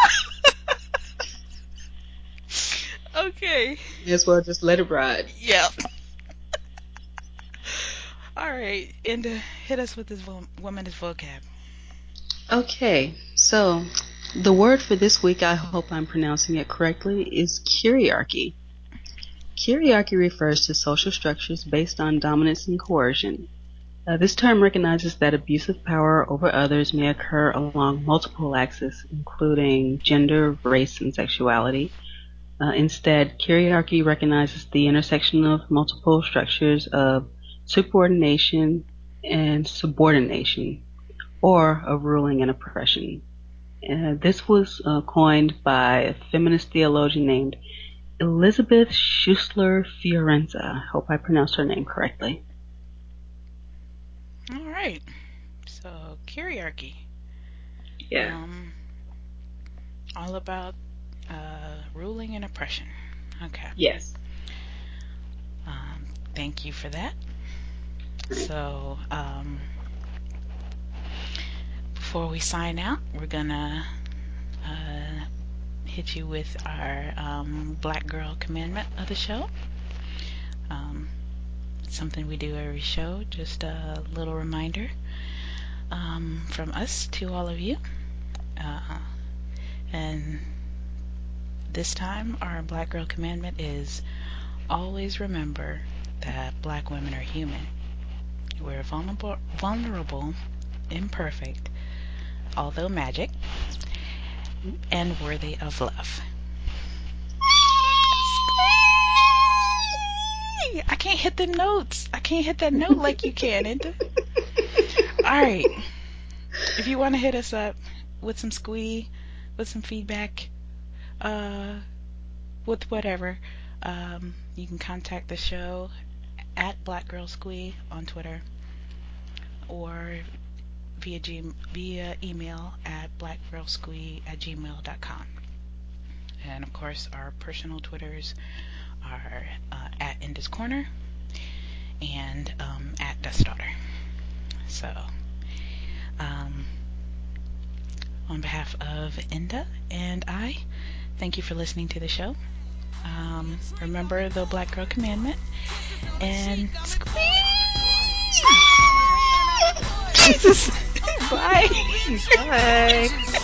okay. May as well just let it ride. Yep. All right. And uh, hit us with this vo- woman's vocab. Okay, so the word for this week, I hope I'm pronouncing it correctly, is kyriarchy. Kyriarchy refers to social structures based on dominance and coercion. Uh, this term recognizes that abuse of power over others may occur along multiple axes, including gender, race, and sexuality. Uh, instead, kyriarchy recognizes the intersection of multiple structures of subordination and subordination, or of ruling and oppression. Uh, this was uh, coined by a feminist theologian named Elizabeth Schussler Fiorenza. I hope I pronounced her name correctly. All right. So, kyriarchy. Yeah. Um, all about uh, ruling and oppression. Okay. Yes. Um, thank you for that. Right. So, um, before we sign out, we're gonna uh, hit you with our um, Black Girl Commandment of the show. Um, something we do every show, just a little reminder um, from us to all of you. Uh, and this time, our Black Girl Commandment is always remember that black women are human. We're vulnerable, vulnerable, imperfect, although magic, and worthy of love. I can't hit the notes. I can't hit that note like you can. It. All right. If you want to hit us up with some squee, with some feedback, uh, with whatever. Um, you can contact the show at Black Girl Squee on Twitter or via G- via email at blackgirlsquee at gmail dot com. And of course, our personal Twitters are uh, at Inda's Corner and um, at Dust Daughter. So, um, on behalf of Inda and I, thank you for listening to the show. Um, remember the Black Girl Commandment and squeeze! Jesus! Bye! Bye.